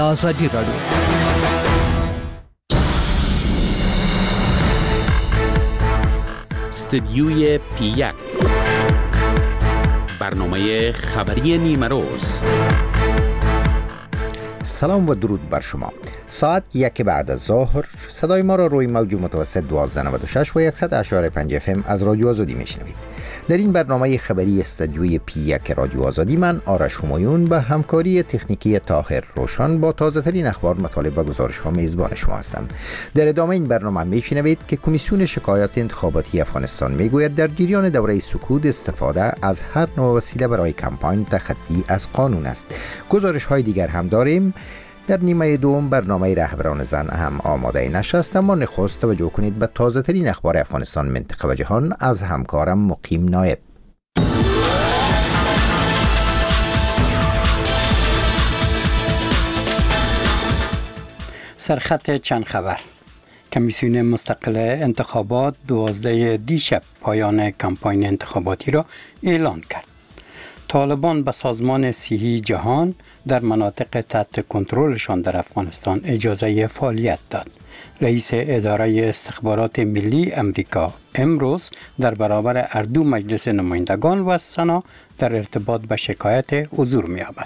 آزادی رادیو. استدیوی پی1 برنامه خبری نیمه روز. سلام و درود بر شما. ساعت 1 بعد از ظهر صدای ما را روی موج متوسط 1296 و 100.5 FM از رادیو آزادی میشنوید. در این برنامه خبری استدیوی پی1 رادیو آزادی من آرش همایون به همکاری تکنیکی طاهر روشن با تازه ترین اخبار، مطالب و گزارش ها میزبان شما هستم. در ادامه این برنامه میشنوید که کمیسیون شکایات انتخاباتی افغانستان میگوید در جریان دوره سکوت استفاده از هر نوع وسیله برای کمپاین تخطی از قانون است. گزارش های دیگر هم داریم. در نیمه دوم برنامه رهبران زن هم آماده نشست، اما نخست توجه کنید به تازه ترین اخبار افغانستان، منطقه و جهان از همکارم مقیم نایب. سرخط چند خبر. کمیسیون مستقل انتخابات 12 دیشب پایان کمپاین انتخاباتی را اعلان کرد. طالبان به سازمان صحی جهان در مناطق تحت کنترلشان در افغانستان اجازه فعالیت داد. رئیس اداره استخبارات ملی امریکا امروز در برابر اردو مجلس نمایندگان و سنا در ارتباط به شکایت حضور می‌یابد.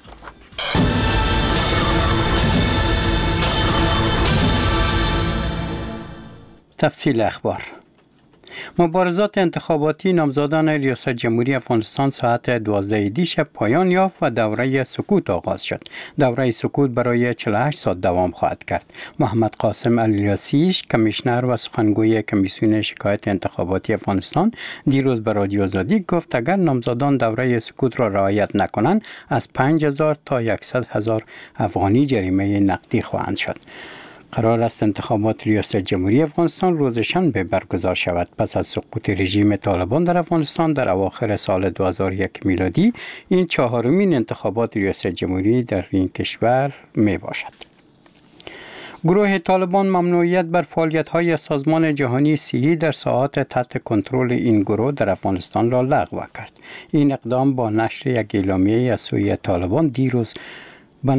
تفصیل اخبار. مبارزات انتخاباتی نامزدان ریاست جمهوری افغانستان ساعت 12 دیشب پایان یافت و دوره سکوت آغاز شد. دوره سکوت برای 48 ساعت دوام خواهد کرد. محمد قاسم الیاسیش، کمیشنر و سخنگوی کمیسیون شکایت انتخاباتی افغانستان، دیروز به رادیو آزادی گفت اگر نامزدان دوره سکوت را رعایت نکنند از 5000 تا 100,000 افغانی جریمه نقدی خواهند شد. قرار است انتخابات ریاست جمهوری افغانستان روز شنبه برگزار شود. پس از سقوط رژیم طالبان در افغانستان در اواخر سال 2001 میلادی، این چهارمین انتخابات ریاست جمهوری در این کشور می باشد. گروه طالبان ممنوعیت بر فعالیت‌های سازمان جهانی صحی در ساحات تحت کنترل این گروه در افغانستان را لغو کرد. این اقدام با نشر یک اعلامیه از سوی طالبان دیروز به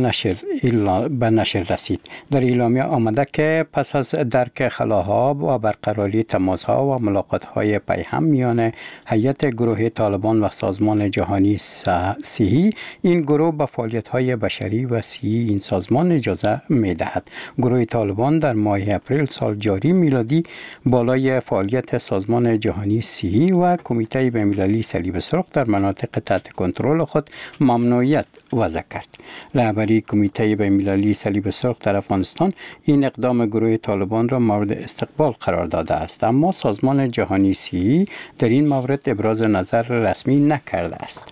نشر رسید. در اعلامیه آمده که پس از درک خلاها و برقراری تماس‌ها و ملاقات‌های پیهم میان هیئت گروه طالبان و سازمان جهانی صحی، این گروه به فعالیت‌های بشری و صحی این سازمان اجازه می‌دهد. گروه طالبان در ماه اپریل سال جاری میلادی بالای فعالیت سازمان جهانی صحی و کمیته بین‌المللی صلیب سرخ در مناطق تحت کنترل خود ممنوعیت وضع کرد. رهبری کمیته بین‌المللی صلیب سرخ در افغانستان این اقدام گروه طالبان را مورد استقبال قرار داده است، اما سازمان جهانی صحی در این مورد ابراز نظر رسمی نکرده است.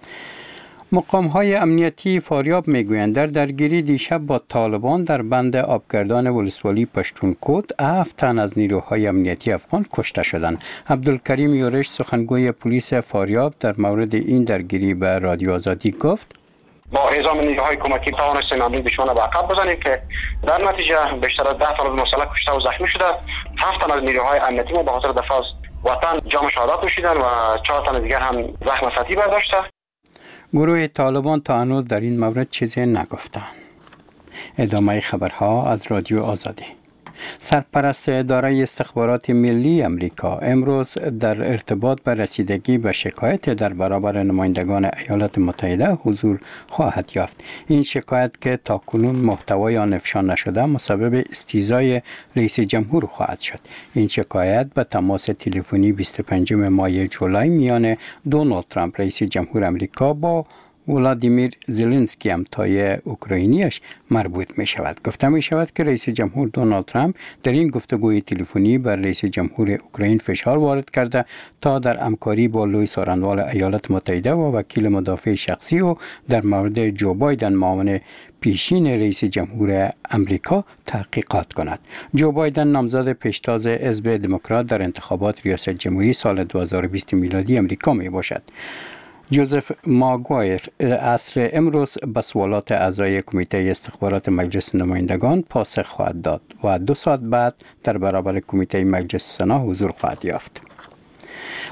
مقام‌های امنیتی فاریاب میگویند در درگیری دیشب با طالبان در بند آبگردان ولسوالی پشتونکوت 7 تن از نیروهای امنیتی افغان کشته شدند. عبدالکریم یورش، سخنگوی پلیس فاریاب، در مورد این درگیری به رادیو آزادی گفت: با اعزام نیروهای کمکی توانستیم امنیتشون را به عقب بزنیم که در نتیجه بیشتر از 10 تن از مسلح کشته و زخمی شده. 7 تن از نیروهای امنیتی ما به خاطر دفاع از وطن جام شهادت نوشیدند و 4 تن دیگر هم زخم سطحی برداشته. گروه طالبان تا هنوز در این مورد چیزی نگفتند. ادامه خبرها از رادیو آزادی. سرپرست اداره استخبارات ملی امریکا امروز در ارتباط به رسیدگی به شکایت در برابر نمایندگان ایالات متحده حضور خواهد یافت. این شکایت که تاکنون محتوای آن افشا نشده مسبب استیضای رئیس جمهور خواهد شد. این شکایت به تماس تلفنی 25 ماه جولای میان دونالد ترامپ رئیس جمهور امریکا با ولادیمیر زلنسکی همتای اوکراینیش مربوط می شود. گفته می شود که رئیس جمهور دونالد ترامپ در این گفتگوی تلفنی بر رئیس جمهور اوکراین فشار وارد کرده تا در همکاری با لوی سارنوال ایالات متحده و وکیل مدافع شخصی و در مورد جو بایدن معاون پیشین رئیس جمهور امریکا تحقیقات کند. جو بایدن نامزد پیشتاز حزب دموکرات در انتخابات ریاست جمهوری سال 2020 میلادی امریکا می باشد. جوزف ماگوایر عصر امروز به سوالات اعضای کمیته استخبارات مجلس نمایندگان پاسخ خواهد داد و 2 ساعت بعد در برابر کمیته مجلس سنا حضور خواهد یافت.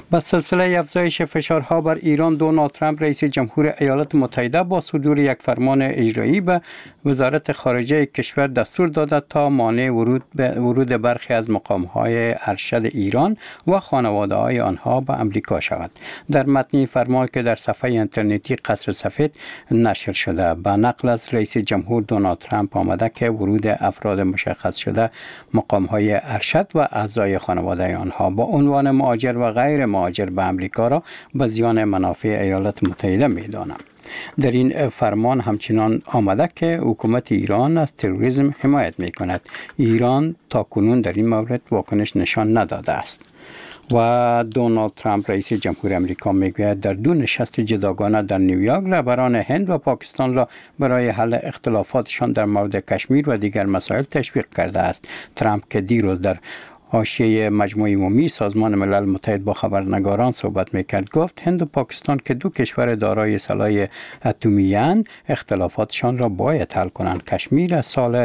با سلسله افزایش فشارها بر ایران، دونالد ترامپ رئیس جمهور ایالات متحده با صدور یک فرمان اجرایی به وزارت خارجه کشور دستور داده تا مانع ورود برخی از مقام‌های ارشد ایران و خانواده‌های آنها به امریکا شود. در متن فرمان که در صفحه اینترنتی قصر سفید نشر شده، به نقل از رئیس جمهور دونالد ترامپ آمده که ورود افراد مشخص شده مقام‌های ارشد و اعضای خانواده آنها با عنوان مهاجر و غیر مهاجر به امریکا را به زیان منافع ایالات متحده می‌دانند. در این فرمان همچنان آمده که حکومت ایران از تروریسم حمایت می‌کند. ایران تاکنون در این مورد واکنش نشان نداده است. و دونالد ترامپ رئیس جمهور امریکا میگوید در دو نشست جداگانه در نیویورک رهبران هند و پاکستان را برای حل اختلافاتشان در مورد کشمیر و دیگر مسائل تشویق کرده است. ترامپ که دیروز در حاشیه مجمع عمومی سازمان ملل متحد با خبرنگاران صحبت میکرد، گفت هند و پاکستان که دو کشور دارای سلاح اتمی اند اختلافاتشان را باید حل کنند. کشمیر از سال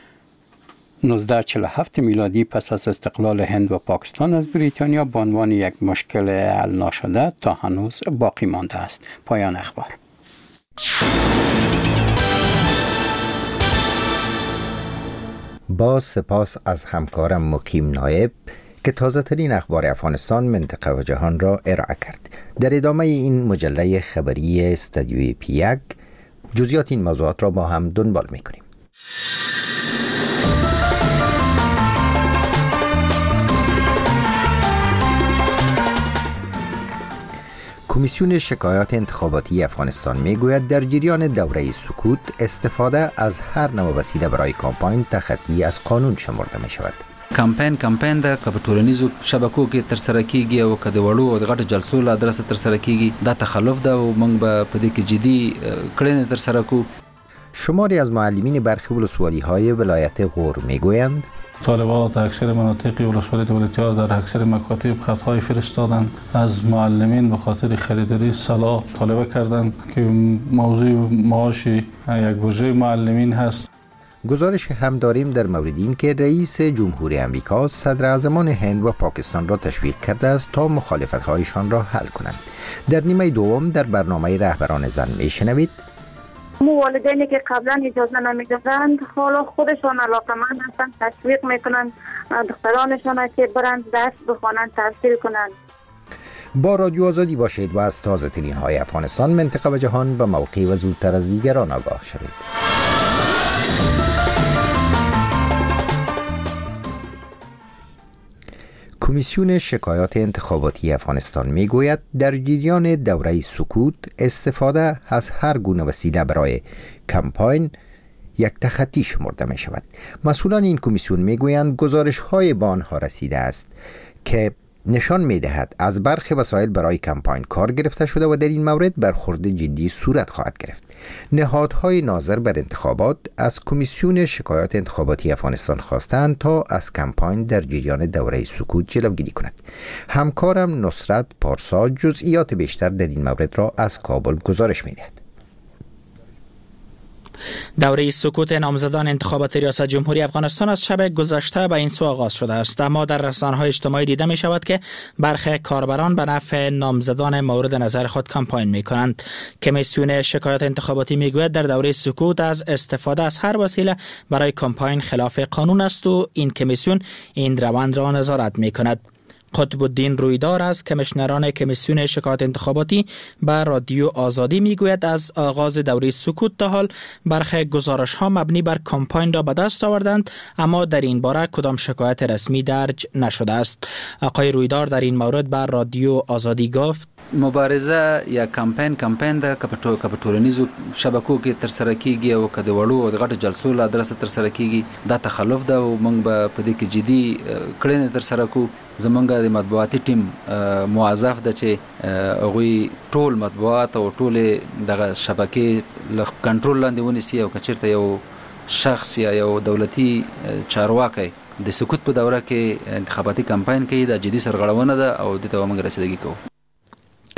1947 میلادی پس از استقلال هند و پاکستان از بریتانیا به عنوان یک مشکل حل نشده تا هنوز باقی مانده است. پایان اخبار. با سپاس از همکارم مقیم نایب که تازه ترین اخبار افغانستان، منطقه و جهان را ارائه کرد. در ادامه این مجله خبری استدیوی پی1 جزئیات این موضوعات را با هم دنبال می‌کنیم. کمیسیون شکایات انتخاباتی افغانستان میگوید در جریان دوره سکوت استفاده از هر نوع وسیله برای کامپاین تخطی از قانون شمرده می شود. کمپاین ده که په ټولنیزو شبکو کې تر سره کیږي او که د وړو او د غټ جلسو له ادرسه تر سره کیږي، دا تخلف ده او موږ به په دې کې جدي کړنې تر سره کوو. شماری از معلمین برخی ولسوالی‌های ولایت غور میگویند طالبات اکثر مناطق ولسوالی دولتی‌ها در اکثر مکاتب خطهای فرستادند، از معلمین به خاطر خریداری سلاح طالبه کردند که موضوع معاش یک بودجه معلمین هست. گزارش هم داریم در مورد این که رئیس جمهور امریکا صدر اعظمان هند و پاکستان را تشویق کرده است تا مخالفت‌هایشان را حل کنند. در نیمه دوم در برنامه رهبران زن میشنوید والدینی که قبلا اجازه نمیدادند حالا خودشان علاقمند هستند، تشویق میکنند دخترانشان که برند درس بخوانند، تحصیل کنند. با رادیو آزادی باشید و از تازه ترین های افغانستان، منطقه و جهان به موقع و زودتر از دیگران آگاه شوید. کمیسیون شکایات انتخاباتی افغانستان میگوید در جریان دوره سکوت استفاده از هر گونه وسیله برای کمپاین یک تخطی شمرده می شود. مسئولان این کمیسیون میگویند گزارش های به آنها رسیده است که نشان می دهد از برخی وسایل برای کمپاین کار گرفته شده و در این مورد برخورد جدی صورت خواهد گرفت. نهادهای ناظر بر انتخابات از کمیسیون شکایات انتخاباتی افغانستان خواستند تا از کمپاین در جریان دوره سکوت جلوگیری کند. همکارم نصرت پارسا جزئیات بیشتر در این مورد را از کابل گزارش می دهد. دوره سکوت نامزدان انتخابات ریاست جمهوری افغانستان از شب گذشته به این سو آغاز شده است، اما در رسانه‌های اجتماعی دیده می شود که برخی کاربران به نفع نامزدان مورد نظر خود کمپاین می کنند. کمیسیون شکایات انتخاباتی می گوید در دوره سکوت از استفاده از هر وسیله برای کمپاین خلاف قانون است و این کمیسیون این روند را نظارت می کند. قطب الدین رویدار از کمیشنران کمیسیون شکایات انتخاباتی به رادیو آزادی میگوید از آغاز دوره سکوت تا حال برخی گزارش ها مبنی بر کمپاین را به دست آوردند، اما در این باره کدام شکایت رسمی درج نشده است. آقای رویدار در این مورد به رادیو آزادی گفت مبارزه یا کمپاین ده که په ټولنیزو شبکو کې تر سره کیږي او که د وړو او د غټ جلسو له ادرسه تر سره کیږي، دا تخلف ده او موږ به په دې کې جدي کړنې تر سره کوو. زمونږ د مطبوعاتي ټیم موظف ده چې هغوی ټول مطبوعات او ټول دغه شبکې له کنټرول لاندې ونیسي او که چېرته یو شخص یا یو دولتي چارواکی د سکوت په دوره کې انتخاباتي کمپاین کوي، دا جدي سرغړونه ده او دې ته موږ رسیدګي کوو.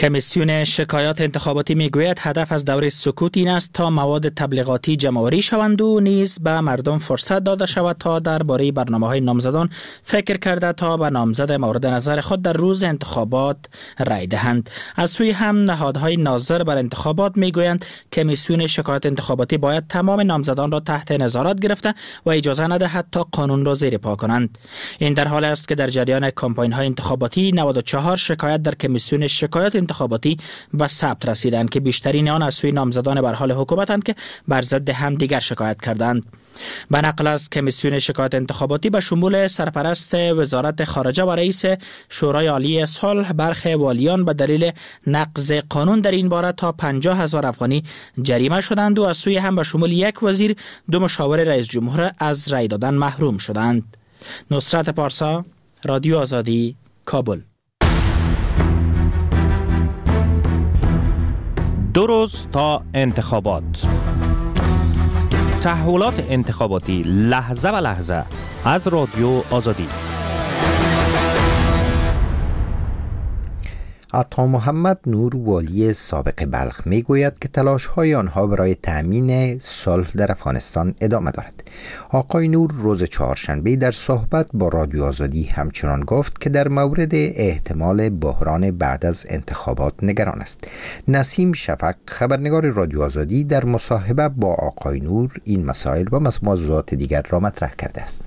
کمیسیون شکایات انتخاباتی میگوید هدف از دوره سکوت این است تا مواد تبلیغاتی جمع‌آوری شوند و نیز به مردم فرصت داده شود تا درباره برنامه‌های نامزدان فکر کرده تا به نامزد مورد نظر خود در روز انتخابات رای دهند. از سوی هم نهادهای ناظر بر انتخابات میگویند کمیسیون شکایات انتخاباتی باید تمام نامزدان را تحت نظارت گرفته و اجازه ندهد تا قانون را زیر پا کنند. این در حال است که در جریان کمپاین‌های انتخاباتی 94 شکایت در کمیسیون شکایات انتخاباتی به ثبت رسیدند که بیشترین آن از سوی نامزدان بر حال حکومتند که بر ضد همدیگر شکایت کردند. به نقل از کمیسیون شکایات انتخاباتی به شمول سرپرست وزارت خارجه و رئیس شورای عالی صلح برخی والیان به دلیل نقض قانون در این باره تا 50,000 افغانی جریمه شدند و از سوی هم به شمول یک وزیر 2 مشاور رئیس جمهور از رای دادن محروم شدند. نصرت پارسا، رادیو آزادی، کابل. 2 روز تا انتخابات. تحولات انتخاباتی لحظه و لحظه از رادیو آزادی. عطا محمد نور والی سابق بلخ می گوید که تلاش های آنها برای تأمین صلح در افغانستان ادامه دارد. آقای نور روز چهارشنبه در صحبت با رادیو آزادی همچنان گفت که در مورد احتمال بحران بعد از انتخابات نگران است. نسیم شفق خبرنگار رادیو آزادی در مصاحبه با آقای نور این مسائل و موضوعات دیگر را مطرح کرده است.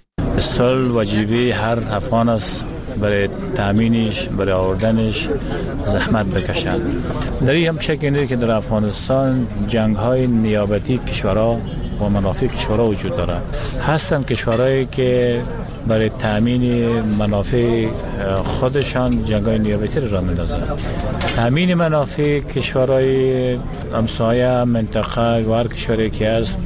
صلح وجیبه هر افغان است برای تامینش، برای آوردنش زحمت بکشند. در این هم شک نیست که در افغانستان جنگ های نیابتی کشورها و منافع کشورها وجود دارد. هستند کشورهایی که برای تامین منافع خودشان جنگ های نیابتی را می‌اندازند. تامین منافع کشورهای همسایه منطقه و هر کشوری که است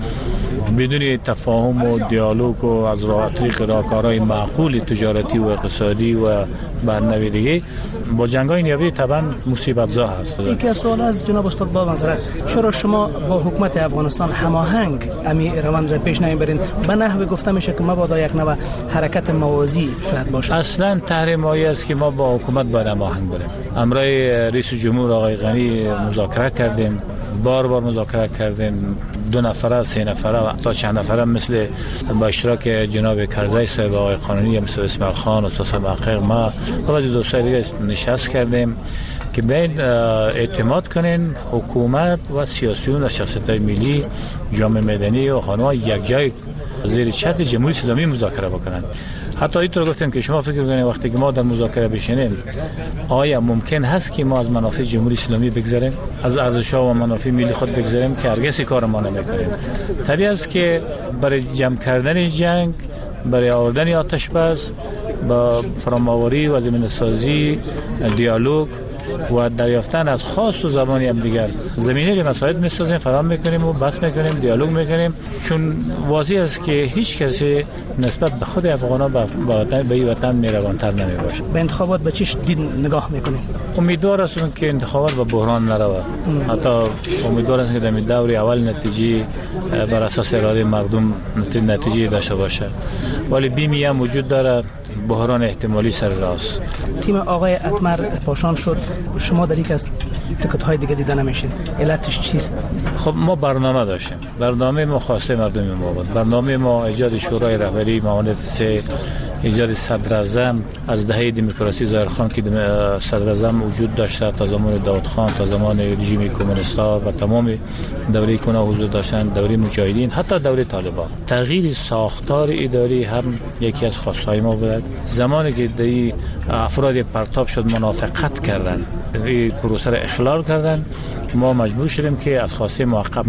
بدون تفاهم و دیالوگ و از طریق راهکارهای معقول تجارتی و اقتصادی و برنامه دیگه با جنگ‌های نیابتی طبعا مصیبت زا هست. یکی از سوال از جناب استاد با منظرت، چرا شما با حکومت افغانستان هماهنگ امی روند را پیش نمیبرین؟ به نحوی گفته میشه که مبادا یک نوع حرکت موازی شاید باشه. اصلا تحریمایی است که ما با حکومت باید هماهنگ بریم. امرای رئیس جمهور آقای غنی مذاکره کردیم، بار مذاکره کردیم، 2 نفره 3 نفره تا چند نفره مثل با اشتراک جناب کرزی صاحب، آقای قانونی، مثل اسماعیل خان، استاد محقق، ما و دوستای دیگه نشست کردیم که باید اعتماد کنین حکومت و سیاسیون و شخصیت‌های ملی، جامعه مدنی و خانواده یک جای زیر چتر جمهوری اسلامی مذاکره بکنند. حتی اینطور گفتیم که شما فکر کنید وقتی که ما در مذاکره بشینیم آیا ممکن هست که ما از منافع جمهوری اسلامی بگذریم، از ارزش‌ها و منافع ملی خود بگذریم؟ که هرگز کار ما نمی‌کنیم. طبیعی است که برای جمع کردن جنگ، برای آوردن آتش بس، با فرام‌آوری و زمینه‌سازی، دیالوگ و دریافتن از خواست و زبانی هم دیگر زمینه مساعد می‌سازیم، فراهم می‌کنیم و بحث می‌کنیم، دیالوگ می‌کنیم، چون واضح است که هیچ کسی نسبت به خود افغان‌ها به این وطن مهربان‌تر نمی‌باشه. به انتخابات به چه دید نگاه می‌کنید؟ امیدوار هستم که انتخابات به بحران نرود. حتی امیدوار هستم که در دور اول نتیجه بر اساس اراده مردم نتیجه داشته باشه، ولی بیمی هم وجود دارد، بحران احتمالی سر راست. تیم آقای اتمر پاشان شد، شما در یک از تکت‌های دیگه دیده نمیشین، علتش چیست؟ خب ما برنامه داشتیم، برنامه ما خواسته مردم ما بود، برنامه ما ایجاد شورای رهبری معاونت 3، ایجاد صدراعظم از دهه دموکراسی ظاهرخان که صدراعظم وجود داشته تا زمان داود خان، تا زمان رژیم کمونیستا و تمام دوره کنا حضور داشتن، دوره مجاهدین، حتی دوره طالبان. تغییر ساختار اداری هم یکی از خواستهای ما بود. زمانی که دی افراد پرتاب شد منافقت کردن، این پروسه را اخلال کردن، ما مجبور شدیم که از خواسته معقب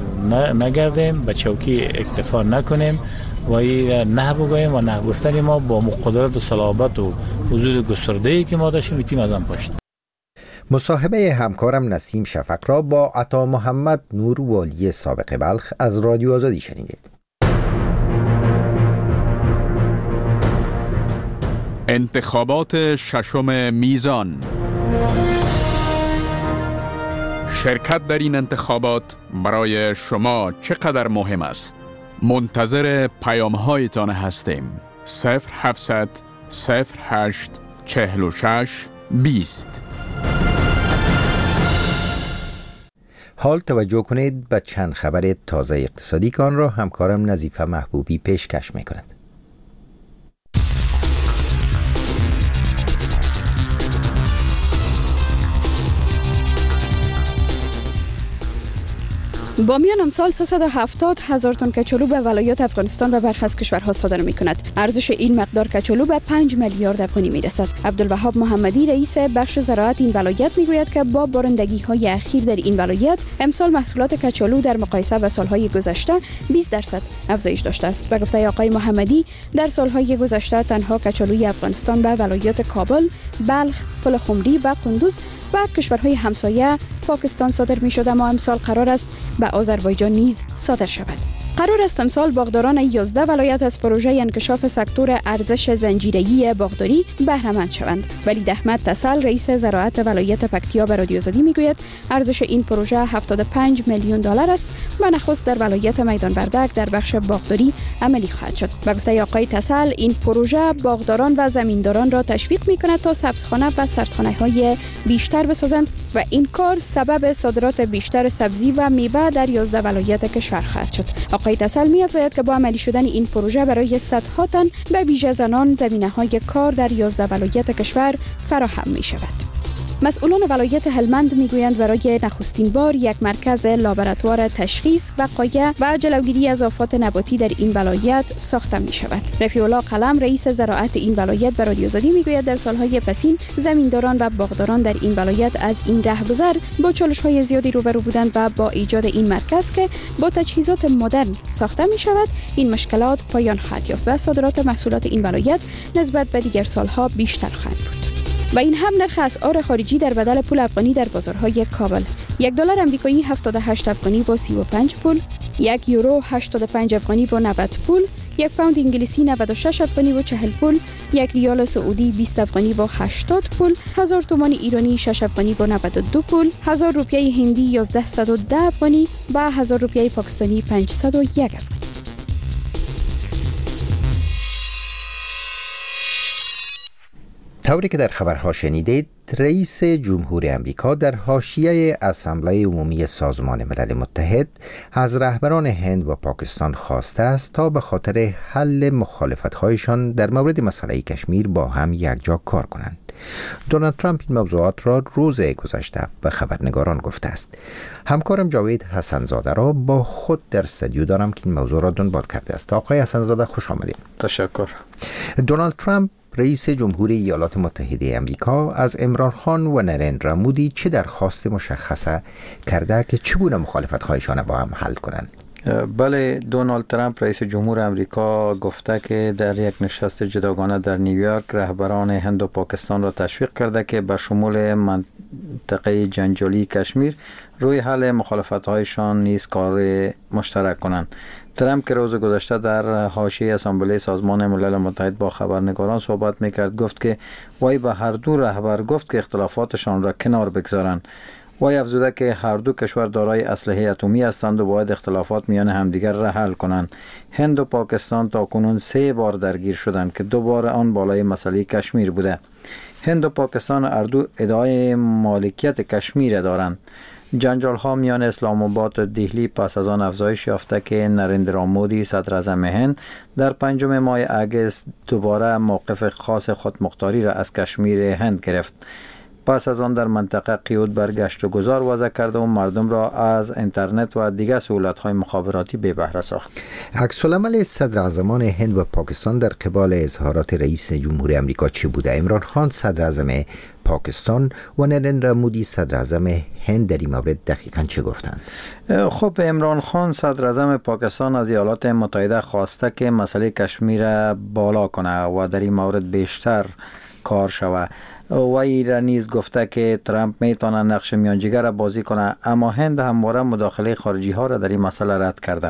نگردیم، به چوکی اکتفا نکنیم و نه بگوییم و نه گفتن ما با قدرت و صلابت و وجود گسترده‌ای که ما داشتیم میتونیم از آن پاشیم. مصاحبه همکارم نسیم شفق را با عطا محمد نور والی سابق بلخ از رادیو آزادی شنیدید. انتخابات ششم میزان. شرکت در این انتخابات برای شما چقدر مهم است؟ منتظر پیام‌هایتان هستیم. 0700 08 46 20. حال توجه کنید به چند خبر تازه اقتصادی که آن را همکارم نظیفه محبوبی پیشکش می‌کند. با میان امسال 370,000 تن کچالو به ولایات افغانستان و برخی از کشورها صادر می کند. ارزش این مقدار کچالو به 5 میلیارد افغانی می رسد. عبدالوهاب محمدی رئیس بخش زراعت این ولایت می گوید که با بارندگی های اخیر در این ولایت امسال محصولات کچالو در مقایسه با سالهای گذشته 20% افزایش داشته است. به گفته آقای محمدی در سالهای گذشته تنها کچالوی افغانستان به ولایات کابل، بلخ، پلخمری و قندوز و کشورهای همسایه پاکستان صادر می شد، اما امسال قرار است به آذربایجان نیز صادر شود. قرار است امسال باغداران 11 ولایت از پروژه انکشاف سکتور ارزش زنجیره‌ای باغداری بهره مند شوند. ولی احمد تسل رئیس زراعت ولایت پکتیا به رادیو آزادی میگوید ارزش این پروژه 75 میلیون دلار است و نخست در ولایت میدان وردک در بخش باغداری عملی خواهد شد. به گفته آقای تسل این پروژه باغداران و زمینداران را تشویق می‌کند تا سبزخانه و سردخانه‌های بیشتر بسازند و این کار سبب صادرات بیشتر سبزی و میوه در 11 ولایت کشور خواهد شد. آقای تسل می‌افزاید که با عملی شدن این پروژه برای صدها تن به ویژه زنان زمینه‌های کار در 11 ولایت کشور فراهم می‌شود. مسئولان ولایت هلمند میگویند برای نخستین بار یک مرکز لابراتوار تشخیص وقایع و جلوگیری از آفات نباتی در این ولایت ساخته می شود. رفیع الله قلم رئیس زراعت این ولایت به رادیو آزادی میگوید در سالهای پسین زمینداران و باغداران در این ولایت از این رهگذر با چالش‌های زیادی روبرو بودند و با ایجاد این مرکز که با تجهیزات مدرن ساخته می شود این مشکلات پایان خواهد یافت و صادرات محصولات این ولایت نسبت به دیگر سالها بیشتر خواهد بود. و این هم نرخ اسعار خارجی در بدل پول افغانی در بازارهای کابل. $1 آمریکایی 78 افغانی با 35 پول، €1 85 افغانی با 90 پول، یک پوند انگلیسی 96 افغانی با 40 پول، یک ریال سعودی 20 افغانی با 80 پول، 1000 تومان ایرانی 6 افغانی با 92 پول، 1000 روپیه هندی 1110 افغانی و 1000 روپیه پاکستانی 501 افغانی. طوری که در خبرها شنیدید، رئیس جمهور امریکا در حاشیه اسامبله عمومی سازمان ملل متحد از رهبران هند و پاکستان خواسته است تا به خاطر حل مخالفت‌هایشان در مورد مسئله کشمیر با هم یکجا کار کنند. دونالد ترامپ این موضوعات را روز گذشته به خبرنگاران گفته است. همکارم جاوید حسنزاده را با خود در استودیو دارم که این موضوع را دنبال کرده است. آقای حسنزاده خوش آمدید. تشکر. دونالد ترامپ رئیس جمهور ایالات متحده آمریکا از عمران خان و نریندرا مودی چه درخواست مشخصه کرده که چگونه مخالفت‌هایشان با هم حل کنند؟ بله، دونالد ترامپ رئیس جمهور امریکا گفته که در یک نشست جداگانه در نیویورک رهبران هند و پاکستان را تشویق کرده که به شمول منطقه جنجالی کشمیر روی حل مخالفت‌هایشان نیز کار مشترک کنند. ترامپ که روز گذشته در حاشیه اسامبله سازمان ملل متحد با خبرنگاران صحبت میکرد گفت که وی به هر دو رهبر گفت که اختلافاتشان را کنار بگذارند. وی افزوده که هر دو کشور دارای اسلحه اتمی هستند و باید اختلافات میان همدیگر را حل کنند. هند و پاکستان تاکنون 3 بار درگیر شدند که 2 بار آن بالای مسئله کشمیر بوده. هند و پاکستان هر دو ادعای مالکیت کشمیر دارند. جنجال ها میان اسلام آباد و دهلی پس از آن افزایش یافته که نریندرا مودی صدر اعظم هند در 5 ماه اگست دوباره موقف خاص خودمختاری را از کشمیر هند گرفت. پس از آن در منطقه قیود بر گشت و گذار وضع کرده و مردم را از اینترنت و دیگر سهولت‌های مخابراتی بے بهره ساخت. عکس العمل صدر اعظمان هند و پاکستان در قبال اظهارات رئیس جمهور آمریکا چه بوده؟ عمران خان صدر اعظم پاکستان و نریندرا مودی صدر اعظم هند در این مورد دقیقاً چه گفتند؟ خب، عمران خان صدر اعظم پاکستان از ایالات متحده خواسته که مسئله کشمیر بالا کنه و در این مورد بیشتر کار شود. وی را نیز گفته که ترامپ میتونه نقش میانجیگر را بازی کنه، اما هند همواره مداخله خارجی ها را در این مسئله رد کرده.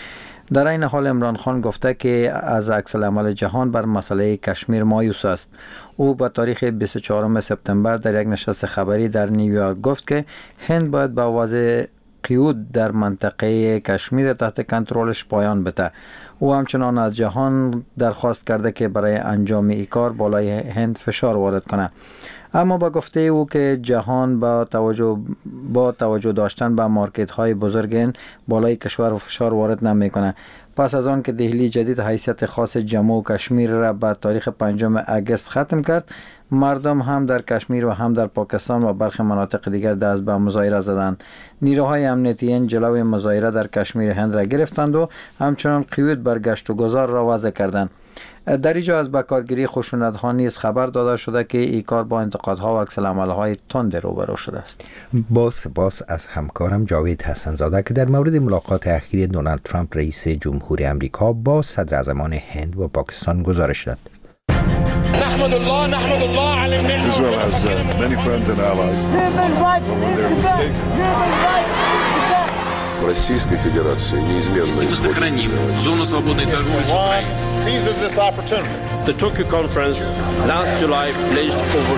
در این حال عمران خان گفته که از عکس العمل جهان بر مسئله کشمیر مایوس است. او به تاریخ 24 سپتامبر در یک نشست خبری در نیویورک گفت که هند باید با وضع قیود در منطقه کشمیر تحت کنترلش پایان بده. او همچنان از جهان درخواست کرده که برای انجام این کار بالای هند فشار وارد کنه. اما با گفته او که جهان با توجه داشتن به مارکت های بزرگ بالای کشور و فشار وارد نمیکنه. پس از آن که دهلی جدید حیثیت خاص جموں و کشمیر را به تاریخ 5 اگست ختم کرد، مردم هم در کشمیر و هم در پاکستان و برخی مناطق دیگر دست به مظاهره زدند. نیروهای امنیتی جلوی مظاهره در کشمیر هند را گرفتند و همچنان قیود بر گشت و گذار را وضع کردند. در اینجا از بکارگیری خشونت‌ها نیز خبر داده شده که این کار با انتقادها و عکس‌العمل‌های تند روبرو شده است. با سپاس از همکارم جاوید حسن‌زاده که در مورد ملاقات اخیر دونالد ترامپ رئیس جمهوری آمریکا با صدراعظمان هند و پاکستان گزارش داد. نحمد الله على النعمة. Israel has many friends and allies. When they're mistaken. Российской Федерации неизменно сохраним зону свободной торговли с Украиной. Seizes this opportunity. The Tokyo conference last July pledged over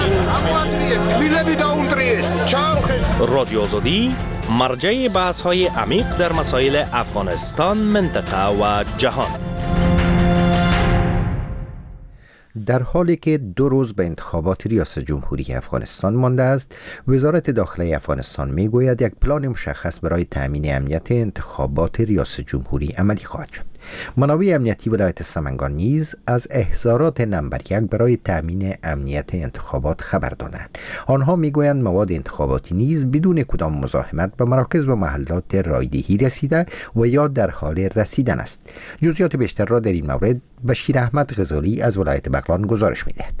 16 رادیو آزادی مرجع بحث‌های عمیق در مسائل افغانستان، منطقه و جهان. در حالی که 2 روز به انتخابات ریاست جمهوری افغانستان مانده است، وزارت داخله افغانستان میگوید یک پلان مشخص برای تامین امنیت انتخابات ریاست جمهوری عملی خواهد شد. منابع امنیتی ولایت سمنگان نیز از احضارات نمبر 1 برای تامین امنیت انتخابات خبر دادند. آنها میگویند مواد انتخاباتی نیز بدون کدام مزاحمت به مراکز و محلات رایدهی رسیده و یا در حال رسیدن است. جزئیات بیشتر را در این مورد بشیر احمد غزالی از ولایت بغلان گزارش می‌دهد.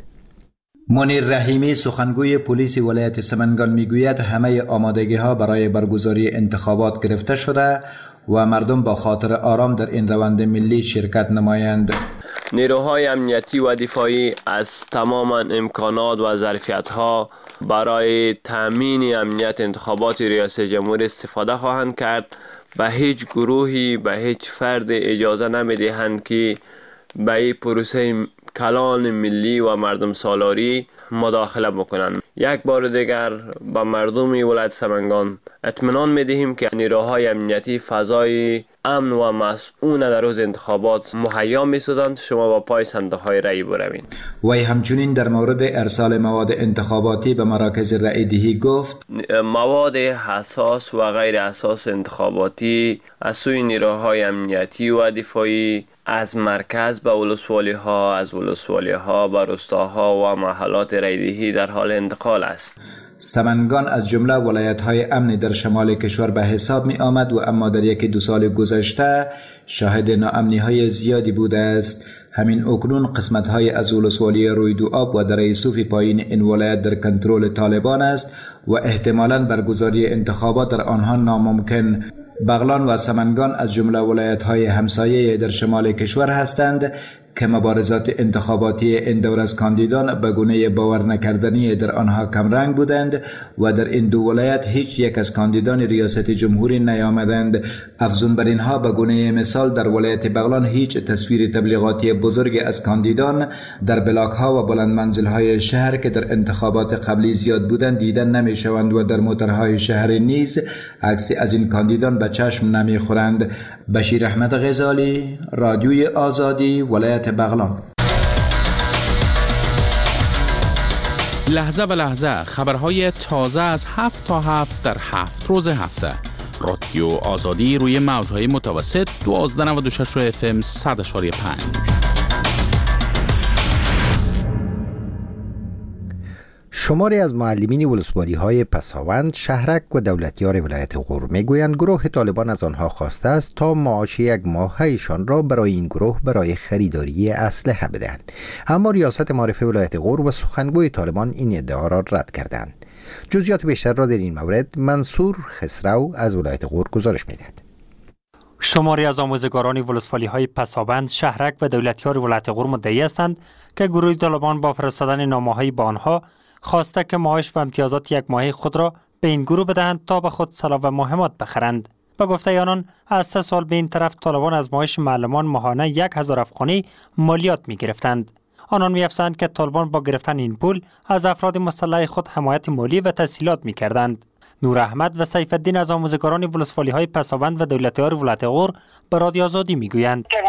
منیر رحیمی سخنگوی پلیس ولایت سمنگان میگوید همه آمادگی‌ها برای برگزاری انتخابات گرفته شده و مردم با خاطر آرام در این روند ملی شرکت نمایند. نیروهای امنیتی و دفاعی از تمام امکانات و ظرفیت‌ها برای تامین امنیت انتخابات ریاست جمهوری استفاده خواهند کرد. به هیچ گروهی، به هیچ فرد اجازه نمی‌دهند که به این پروسه کلان ملی و مردم سالاری مداخله بکنند. یک بار دیگر به مردم ولایت سمنگان اطمینان می‌دهیم که نیروهای امنیتی فضای امن و مسئول در روز انتخابات مهیا می‌سازند. شما با پای صندوق‌های رأی بروید. وی همچنین در مورد ارسال مواد انتخاباتی به مراکز رأی‌دهی گفت مواد حساس و غیر حساس انتخاباتی از سوی نیروهای امنیتی و دفاعی از مرکز به ولسوالی‌ها، از ولسوالی‌ها به روستاها و محلات رایدهی در حال انتقال است. سمنگان از جمله ولایت‌های امنی در شمال کشور به حساب می آمد و اما در 1-2 سال گذشته شاهد ناامنی‌های زیادی بوده است. همین اکنون قسمت‌های از ولسوالی رویدوآب و دره صوفی پایین این ولایت در کنترل طالبان است و احتمالاً برگزاری انتخابات در آنها ناممکن. بغلان و سمنگان از جمله ولایت‌های همسایه در شمال کشور هستند که مبارزات انتخاباتی این دور از کاندیدان به گونه باور نکردنی در آنها کمرنگ بودند و در این 2 ولایت هیچ یک از کاندیدان ریاست جمهوری نیامدند. افزون بر اینها به گونه مثال در ولایت بغلان هیچ تصویر تبلیغاتی بزرگ از کاندیدان در بلاک‌ها و بلند منزل‌های شهر که در انتخابات قبلی زیاد بودند دیدن نمی‌شوند و در موترهای شهر نیز عکسی از این کاندیدان به چشم نمی‌خورند. بشیر احمد غزالی، رادیوی آزادی، ولایت بغلان. لحظه به لحظه خبرهای تازه از 7 تا 7 در 7 روز هفته. رادیو آزادی روی موجهای متوسط 1296 FM 100.5. شماری از معلمین ولسوالی‌های پساوند، شهرک و دولتیار ولایت غور میگویند گروه طالبان از آنها خواسته است تا معاش 1 ماهه‌شان را برای این گروه برای خریداری اسلحه بدهند. اما ریاست معارفه ولایت غور و سخنگوی طالبان این ادعا را رد کردند. جزئیات بیشتر را در این مورد منصور خسرو از ولایت غور گزارش می‌دهد. شماری از آموزگاران ولسوالی‌های پسابند، شهرک و دولتیار ولایت غور مدعی هستند که گروه طالبان با فرستادن نامه‌های به آنها خواسته که معاش و امتیازات 1 ماهه خود را به این گروه بدهند تا به خود سلاح و مهمات بخرند. به گفته آنان از 3 سال به این طرف طالبان از معاش معلمان ماهانه 1000 افغانی مالیات می گرفتند. آنان می افزایند که طالبان با گرفتن این پول از افراد مسلح خود حمایت مالی و تسهیلات می کردند. نور احمد و سیف الدین از آموزگاران ولسوالی‌های پسابند و دولتیار ولایت غور به رادیو آزادی میگویند یک معلم 6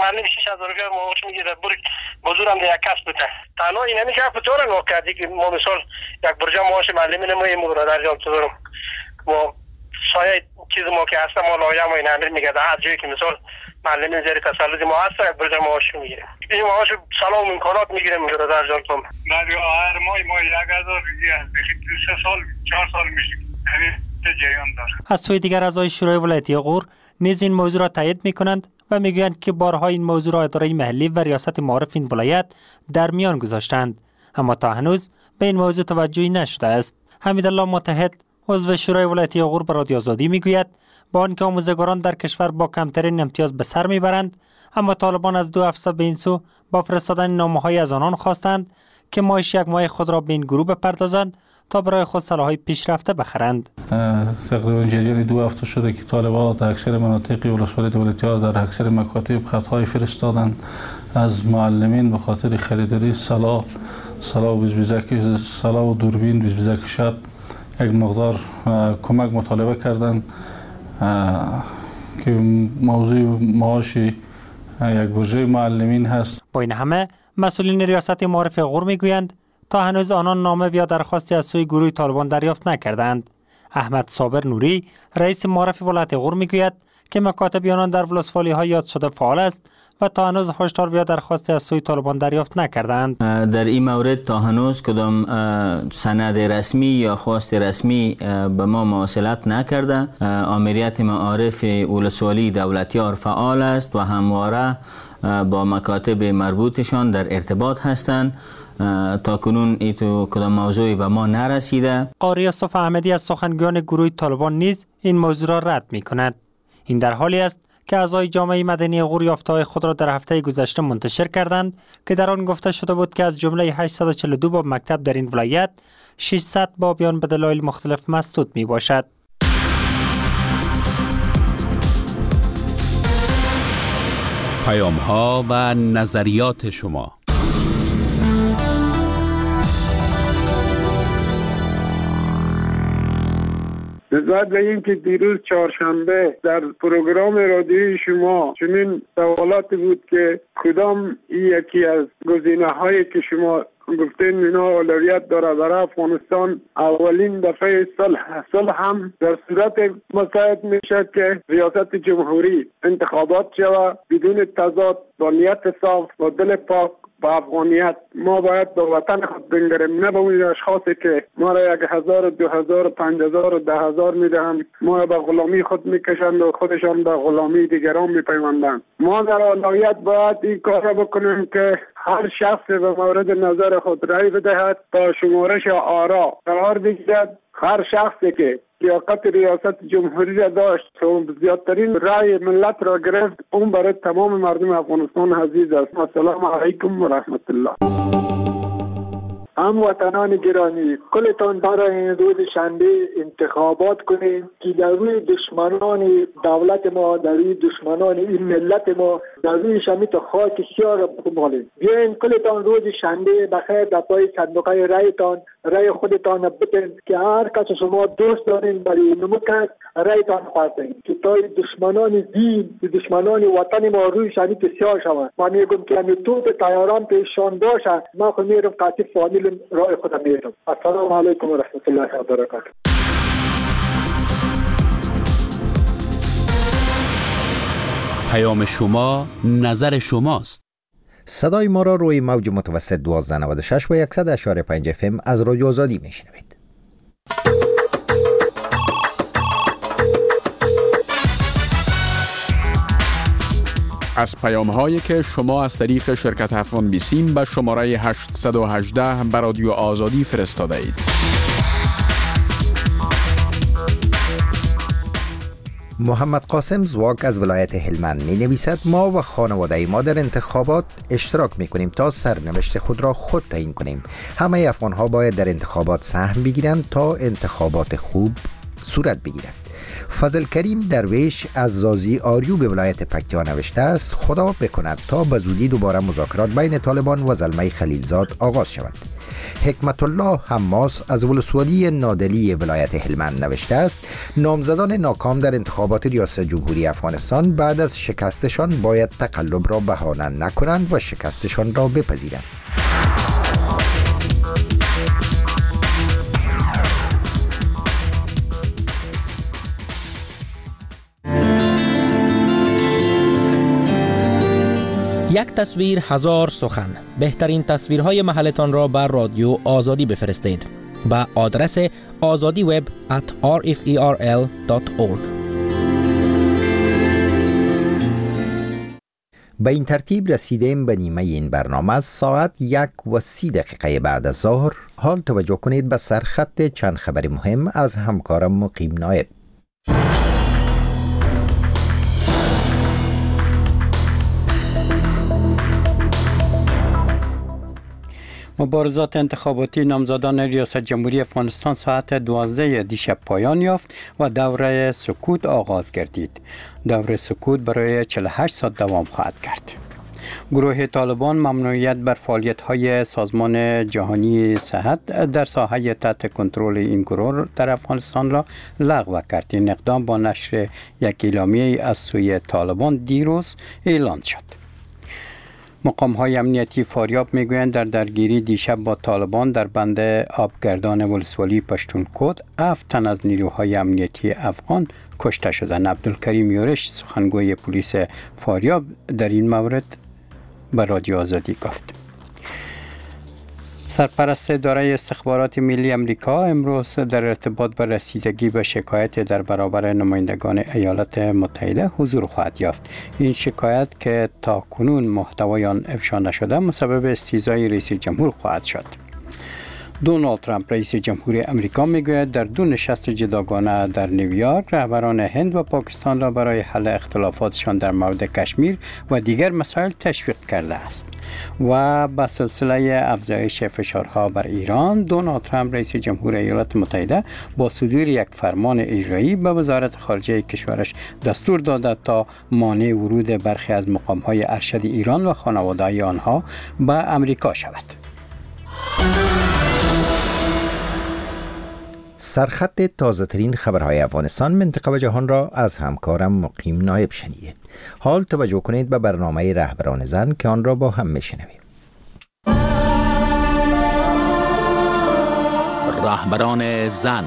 60,000 روپیه معاش میگیره، برو بزرگ هم یک کس بده. تنها این نمیشه به طور نوکردی که ما مثال یک برجه معاش معلمین ما این در جان تو دارم ما سایه چیز ما که هست ما لایه ما این امیر میگه در هر جایی که مثال معلمین زیر تسلط ما هست یک برجه معاش میگیره. این معاش سلام امکانات میگیره در جان تو. بعد هر ماه ما 1000 روپیه از 3 سال 4 سال میشه. همین جریان داره. از سوی دیگر اعضای شورای ولایتی غور نیز این موضوع را تایید میکنند و میگویند که بارها این موضوع را اداره محلی و ریاست معارف این ولایت در میان گذاشتند، اما تا هنوز به این موضوع توجهی نشده است. حمیدالله متحد عضو شورای ولایتی غور به رادیو آزادی میگوید با آنکه آموزگاران در کشور با کمترین امتیاز به سر میبرند، اما طالبان از 2 هفته به این سو با فرستادن نامه‌های از آنان خواستند که معاش یک ماه خود را به این گروه بپردازند تا برای خود سلاح‌های پیشرفته بخرند. تقریبا جریان 2 هفته شده که طالبان در اکثر مناطق ولسوالی ولایت‌ها در اکثر مکاتب خطهای فرستادن از معلمین به خاطر خریداری سلاح و دوربین بیزک شب یک مقدار کمک مطالبه کردند که موضوع معاش یک برجه معلمین هست. با این همه مسئولین ریاست معارف غور میگویند تا هنوز آنان نامه یا درخواستی از سوی گروه طالبان دریافت نکردند. احمد صابر نوری رئیس معارف ولایت غور میگوید که مکاتب آنان در ولسوالی ها یاد شده فعال است و تا هنوز هشدار یا درخواستی از سوی طالبان دریافت نکردند. در این مورد تا هنوز کدام سند رسمی یا خواست رسمی به ما مواصلت نکرده. آمریت معارف ولسوالی دولتیار فعال است و همواره با مکاتب مربوطشان در ارتباط هستند. تا کنون ایتو کدام موضوعی به ما نرسیده. قاری یوسف احمدی از سخنگویان گروه طالبان نیز این موضوع را رد می کند. این در حالی است که اعضای جامعه مدنی غور یافته‌های خود را در هفته گذشته منتشر کردند که در آن گفته شده بود که از جمله 842 باب مکتب در این ولایت 600 بابیان به دلایل مختلف مسدود می باشد. پیام‌ها و نظریات شما. نسبت به اینکه دیروز چهارشنبه در پروگرام رادیویی شما چنین سوالاتی بود که کدام یکی از گزینه‌هایی که شما گفتین اینا اولویت داره برای افغانستان، اولین دفعه صلح هم در صورت مساعد میشه که ریاست جمهوری انتخابات شود بدون تضاد، با نیت صاف و دل پاک با افغانیت. ما باید به وطن خود بنگریم، نه به اون اشخاصی که ما را 1000 2000 5000 10000 میدهند، ما به غلامی خود میکشند و خودشان به غلامی دیگران میپیوندند. ما در اولویت باید این کار را بکنیم که هر شخص به مورد نظر خود رأی بدهد تا شمارش آرا قرار بگیرد. هر شخصی که لیاقت ریاست جمهوری را داشت و زیادترین رأی ملت را گرفت، اون برای تمام مردم افغانستان عزیز است. السلام علیکم و رحمت الله. هموطنان گرامی، کلتان برای این روز شنبه انتخابات کنید که در روی دشمنان دولت ما، در روی دشمنان این ملت ما، در روی شمیت خاک سیاه را بمالید. بیاین کلتان روز شنبه بخیر در پای صندوقه رأی خودتان بتن که هر کس شما دوست دارین برای نمکت رأیتان پرتین که تا دشمنان دین، دشمنان وطن ما روی شمیت سیاه شوند. من میگم که همین توپ تیاران پیشان باشه، من خود میرم قاطی فامیل رای خودم میرم. السلام علیکم و رحمت الله و برکاته. پیام شما، نظر شماست. صدای ما را روی موج متوسط 1296 و 100.5 FM از رادیو آزادی میشنوید. از پیام‌هایی که شما از طریق شرکت افغان بیسیم به شماره 818 به رادیو آزادی فرستاده اید. محمد قاسم زواک از ولایت هلمند می نویسد: ما و خانواده ما در انتخابات اشتراک می کنیم تا سرنوشت خود را خود تعیین کنیم. همه افغان ها باید در انتخابات سهم بگیرند تا انتخابات خوب صورت بگیرد. فضل کریم درویش از زازی آریو به ولایت پکتیا نوشته است: خدا بکند تا به زودی دوباره مذاکرات بین طالبان و زلمه خلیلزاد آغاز شود. حکمت الله حماس از ولسوالی نادلی ولایت هلمند نوشته است نامزدان ناکام در انتخابات ریاست جمهوری افغانستان بعد از شکستشان باید تقلب را بهانه نکنند و شکستشان را بپذیرند. یک تصویر هزار سخن. بهترین تصویرهای محلتان را بر رادیو آزادی بفرستید با آدرس azadiweb@rferl.org. به این ترتیب رسیدیم به نیمه این برنامه. از ساعت 1:30 بعد از ظهر حال توجه کنید به سرخط چند خبر مهم از همکارم مقیم نایب. مبارزات انتخاباتی نامزدان ریاست جمهوری افغانستان ساعت 12 دیشب پایان یافت و دوره سکوت آغاز گردید. دوره سکوت برای 48 ساعت دوام خواهد کرد. گروه طالبان ممنوعیت بر فعالیت‌های سازمان جهانی صحت در ساحه تحت کنترل این گروه در افغانستان را لغو کرد. این اقدام با نشر یک اعلامیه از سوی طالبان دیروز اعلان شد. مقام‌های امنیتی فاریاب میگویند در درگیری دیشب با طالبان در بند آبگردان ولسوالی پشتونکوت 7 تن از نیروهای امنیتی افغان کشته شدند. عبدالکریم یورش سخنگوی پلیس فاریاب در این مورد به رادیو آزادی گفت. سرپرست اداره استخبارات ملی امریکا امروز در ارتباط به رسیدگی به شکایت در برابر نمایندگان ایالات متحده حضور خواهد یافت. این شکایت که تا کنون محتوای آن افشا نشده مسبب استیضای رئیس جمهور خواهد شد. دونالد ترامپ رئیس جمهوری امریکا میگوید در 2 نشست جداگانه در نیویورک رهبران هند و پاکستان را برای حل اختلافاتشان در مورد کشمیر و دیگر مسائل تشویق کرده است. و با سلسله افزایش فشارها بر ایران، دونالد ترامپ رئیس جمهور ایالات متحده با صدور یک فرمان اجرایی به وزارت خارجه کشورش دستور داده تا مانع ورود برخی از مقام‌های ارشد ایران و خانواده‌های آنها به امریکا شود. سرخط تازه ترین خبرهای افغانستان، منطقه و جهان را از همکارم مقیم نایب شنیدید. حال توجه کنید به برنامه رهبران زن که آن را با هم میشنویم. رهبران زن.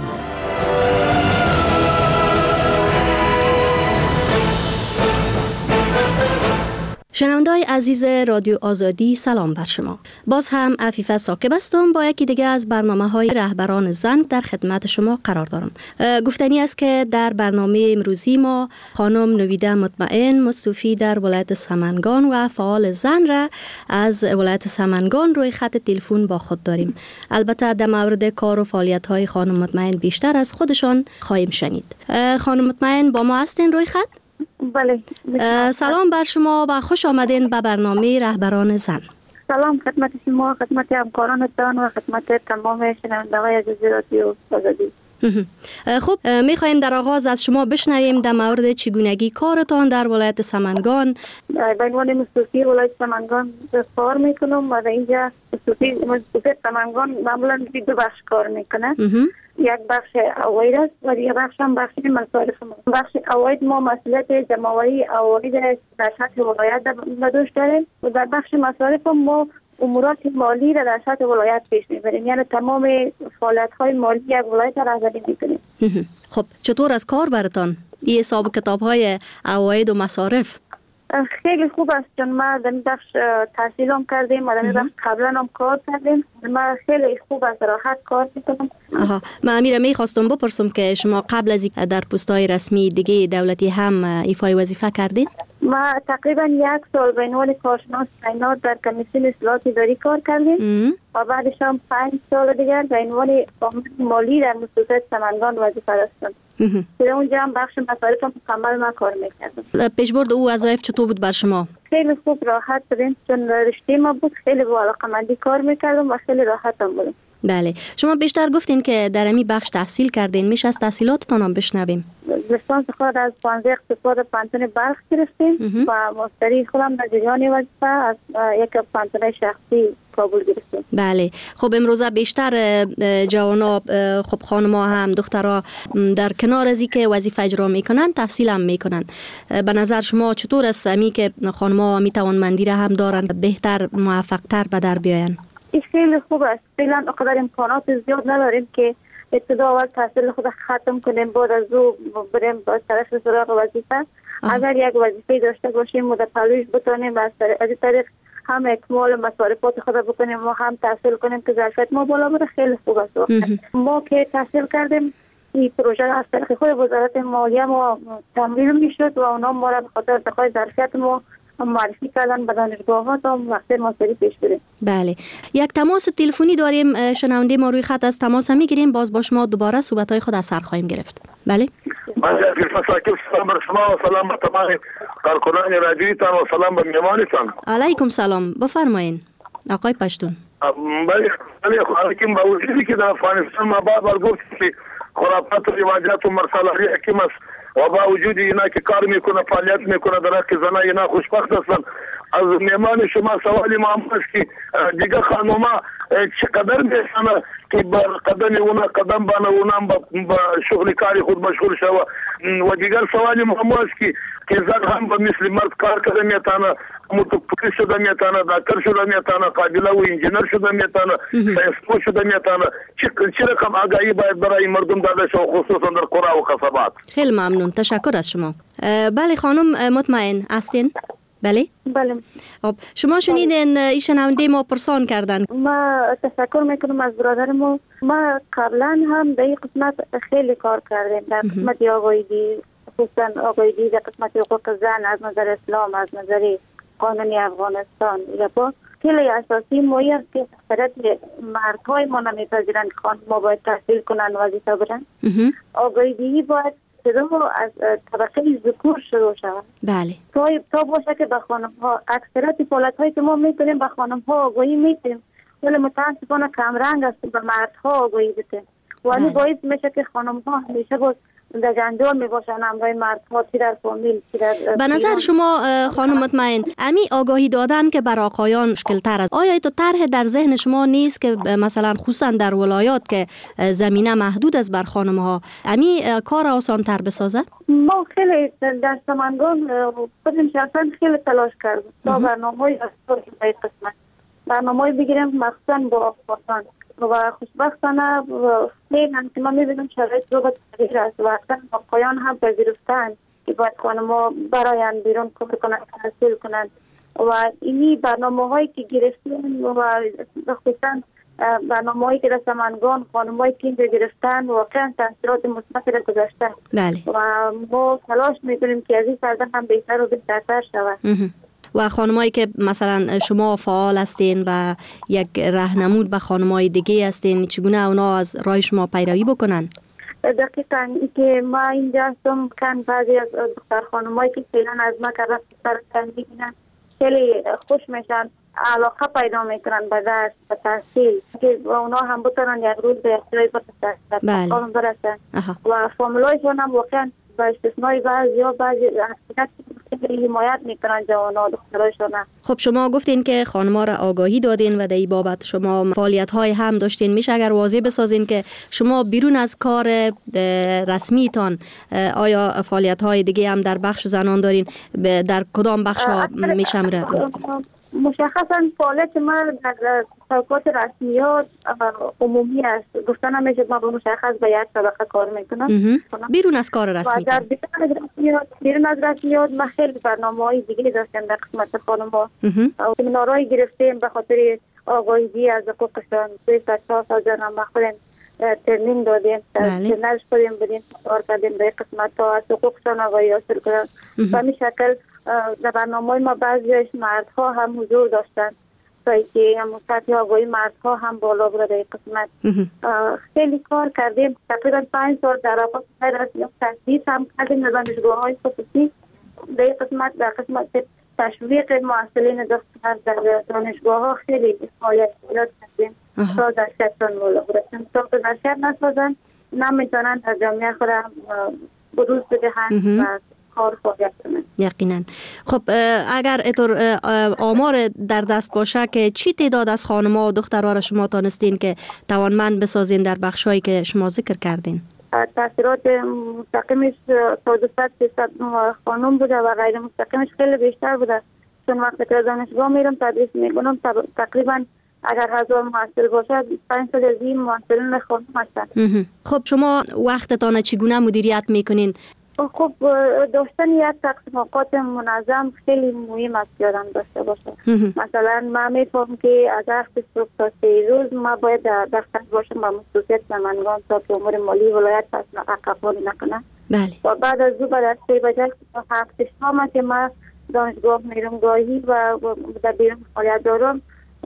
شنونده‌های عزیز رادیو آزادی، سلام بر شما. باز هم عفیفه ثاقب هستم با یکی دیگه از برنامه‌های رهبران زن در خدمت شما قرار دارم. گفتنی است که در برنامه امروزی ما خانم نویده مطمئن مستوفی در ولایت سمنگان و فعال زن را از ولایت سمنگان روی خط تلفن با خود داریم. البته در مورد کار و فعالیت‌های خانم مطمئن بیشتر از خودشان خواهیم شنید. خانم مطمئن با ما هستین روی خط؟ بله. سلام بر شما و خوش آمدین به برنامه رهبران زن. سلام خدمت شما، خدمت همکارانتان و خدمت تمام شنونده‌های عزیز رادیو آزادی. خب میخوایم در آغاز از شما بشنویم در مورد چگونگی کارتان در ولایت سمنگان. به عنوان مستوفی ولایت سمنگان کار میکنم و در اینجا مستوفی سمنگان معمولا 2 بخش کار میکنه. یک بخش عواید است و دیگر بخش هم بخش مصارف. بخش عواید ما مسئولیت جمع‌آوری عواید در سطح ولایت به دوش داریم و در بخش مصارف ما امورات مالی را در سطح ولایت پیش میبریم، یعنی تمام فعالیت‌های مالی یک ولایت را رهبری میکنیم. خب چطور از کار براتان این حساب کتاب‌های عواید و مصارف؟ خیلی خوب است، چون ما در این بخش تحصیلم کردیم و در این بخش قبلا هم کار کردیم. ما خیلی خوب است، راحت کار میکنم. من امیره میخواستم بپرسم که شما قبل از در پست‌های رسمی دیگه دولتی هم ایفای وظیفه کردین؟ ما تقریبا 1 سال به عنوان کارشناس تعینات در کمیسیون اصلاحات اداری کار کردیم و بعدش هم 5 سال دیگر به عنوان مالی در مؤسسه سمنگان وظیفه داشتم. در اونجا هم بخش مصارف هم مکمل ما کار میکردم. پیشبرد او وظایف چطور بود بر شما؟ خیلی خوب، راحت بودیم، چون رشته ما بود، خیلی با علاقه‌مندی کار میکردم و خیلی راحت هم بودم. بله، شما بیشتر گفتین که در امی بخش تحصیل کردین، میشه از تحصیلاتتان هم بشنویم؟ لیسانس خود از پانزه اقتصاد پانتون بلخ گرفتیم و ماستری خودم در جریان وظیفه از یک پانتون شخصی کابل گرفتیم. بله. خب امروزه بیشتر جوانا، خب خانم‌ها هم دخترها در کنار از که وظیفه اجرا میکنن تحصیل هم میکنن. به نظر شما چطور است امی که خانم‌ها می توانمندی را هم دارن بهتر موفق‌تر به در بیاین؟ این خیلی خوب است. فعلا اقدر امکانات زیاد نداریم که ابتدا اول تحصیل خود ختم کنیم، بعد از او بریم با طرف سراغ وظیفه. اگر یک وظیفه داشته باشیم و در پلویش بتونیم از این طریق هم اکمال مصارفات خود بکنیم و هم تحصیل کنیم که ظرفیت ما بالا بره، خیلی خوب است. ما که تحصیل کردیم این پروژه از طریق خود وزارت مالیه ما تمویل میشد و اونا ما را به خاطر ارتقای ظرفیت ما معرفی کردن به دانشگاه‌ها تا وقت ماستری پیش بریم. بله. یک تماس تلفنی داریم، شنونده ما روی خط از تماس میگیریم، باز با شما دوباره صحبت‌های خود از سر خواهیم گرفت. بله. من سلام بر شما و سلام به تمام کارکنان رادیویتان و سلام به مهمانتان. علیکم سلام. بفرمایین آقای پشتون. بله خواهیم با وجودی که در افغانستان ما بار گفت که خرافات و رواجات و مرسالاری حکیم است و با وجود اینا که کار میکنه فعالیت میکنه در حق زنان اینا خوشبخت هستن. از مهمان شما سوالی ما است که دیگه خانوما چقدر میشنه که بر قدم اونا قدم بانه اونا با شغل کاری خود مشغول شوه و دیگر سوالی ما است که زن هم به مثل مرد کار کرده میتانه، متفکر شده میتانه، دکتر شده میتانه، قابله و انجینر شده میتانه، ساینسپو شده میتانه. چه رقم آگاهی باید برای مردم داده شود خصوصا در قرى و قصبات؟ خیلی ممنون، تشکر از شما. بله خانم مطمئن هستین؟ بله؟ بله. خب شما شنیدین این شنونده ما پرسان کردن. ما تشکر میکنم از برادر ما قبلا هم در این قسمت خیلی کار کردیم در قسمت آقایدی، خصوصا آقایدی در قسمت حقوق زن از نظر اسلام، از نظر قانون افغانستان. یا با خیلی اساسی مویی است که اکثریت مردهای ما نمیپذیرند که ما باید تحصیل کنن و وظیفه برن. آقایدی باید از طبقه ذکور شروع شود. بله. تا باشه که به خانم ها اکثریت فعالیت هایی که ما میکنیم به خانم ها آگاهی میدیم، ولی متاسفانه کمرنگ است به مردها آگاهی بده. ولی باعث میشه که خانم ها همیشه باز در جنجال میباشن همراه مردها، چی در فامیل چی در به نظر شما خانم مطمئن امی آگاهی دادن که بر آقایان مشکل تر است، آیا تو طرح در ذهن شما نیست که مثلا خصوصا در ولایات که زمینه محدود است بر خانم ها امی کار آسان تر بسازه؟ ما خیلی در سمنگان خودم شخصا خیلی تلاش کردیم تا برنامه‌های در قسمت برنامه‌ای بگیریم مخصوصا با آقایان و خوشبختانه خیلی که ما می‌بینیم شرایط رو به تغییر است و اصلا آقایان هم پذیرفتن که باید خانم‌ها براین بیرون کار کنند، تحصیل کنند و اینی برنامه‌هایی که گرفتیم و خصوصا برنامه‌هایی که در سمنگان خانم‌هایی که اینجا گرفتن واقعا تاثیرات مثبتی را گذاشته. بله. و ما تلاش می‌کنیم که از این سردن هم بهتر و بهتر شود. و خانمایی که مثلا شما فعال هستین و یک راهنمود به خانمای دیگه هستین، چگونه اونا از راه شما پیروی بکنن؟ دقیقاً که ما اینجا هستم کن بعضی از دختر خانمایی که فعلا از ما که رفتار می‌بینن خیلی خوش میشن، علاقه پیدا میکنن به درس به تحصیل که اونا هم بتونن یک روز به احترای برسن برسن و فامیلایشون هم واقعا با استثنای بعضی حمایت میکنن جوانا دخترایشون. خب شما گفتین که خانم‌ها را آگاهی دادین و در این بابت شما فعالیت‌های هم داشتین، میشه اگر واضح بسازین که شما بیرون از کار رسمیتان آیا فعالیت‌های دیگه هم در بخش زنان دارین؟ در کدام بخش‌ها میشمره؟ مشخصا فعالیت ما در طبقات رسمیات عمومی است. گفتن همیشه ما مشخص به یک طبقه کار میکنم. بیرون از کار رسمی بیرون از رسمیات ما خیلی برنامه‌های دیگه داشتیم در قسمت خانم‌ها. سمینارهای گرفتیم به خاطر آگاهی از حقوقشان. 3-4 سال جنم خودم ترمین دادیم، ترمینش خودم بدیم کار کردیم در قسمت ها از حقوقشان آگاهی حاصل کنن. به این شکل در برنامه ما بعضیش مردها هم حضور داشتن تا که سطح آگاهی مردها هم بالا بره در قسمت. خیلی کار کردیم، تقریبا 5 سال در آفاق رسمیات تحصیل هم کردیم در دانشگاه‌های خصوصی در قسمت تشویق معسلین دختر در دانشگاه‌ها خیلی فعالیت کردیم تا در شهرشان بالا برسن. تا که در شهر نسازن نمیتونن در جامعه خود بروز بدهند و کار فعالیت کنن. یقینا. خب اگر اینطور آمار در دست باشه که چی تعداد از خانم‌ها و دخترها را شما تانستین که توانمند بسازین در بخشایی که شما ذکر کردین؟ تاثیرات مستقیمش تا 200 خانم بوده و غیر مستقیمش خیلی بیشتر بوده، چون وقتی که دانشگاه میرم تدریس میکنم تقریبا اگر 1000 محصل باشد 500 از این محصلین خانم هستند. خب شما وقتتان چگونه مدیریت میکنین؟ خب داشتن یک تقسیم اوقات منظم خیلی مهم است یادم داشته باشه. مثلا من میفهم که از وقت صبح تا 3 روز ما باید در دفتر باشم با مسئولیت سمنگان تا که امور مالی ولایت عقبانی نکنه. بله. و بعد از بعد از 3 بجه تا 7 شام که ما دانشگاه میرم گاهی و در بیرون فعالیت دارم،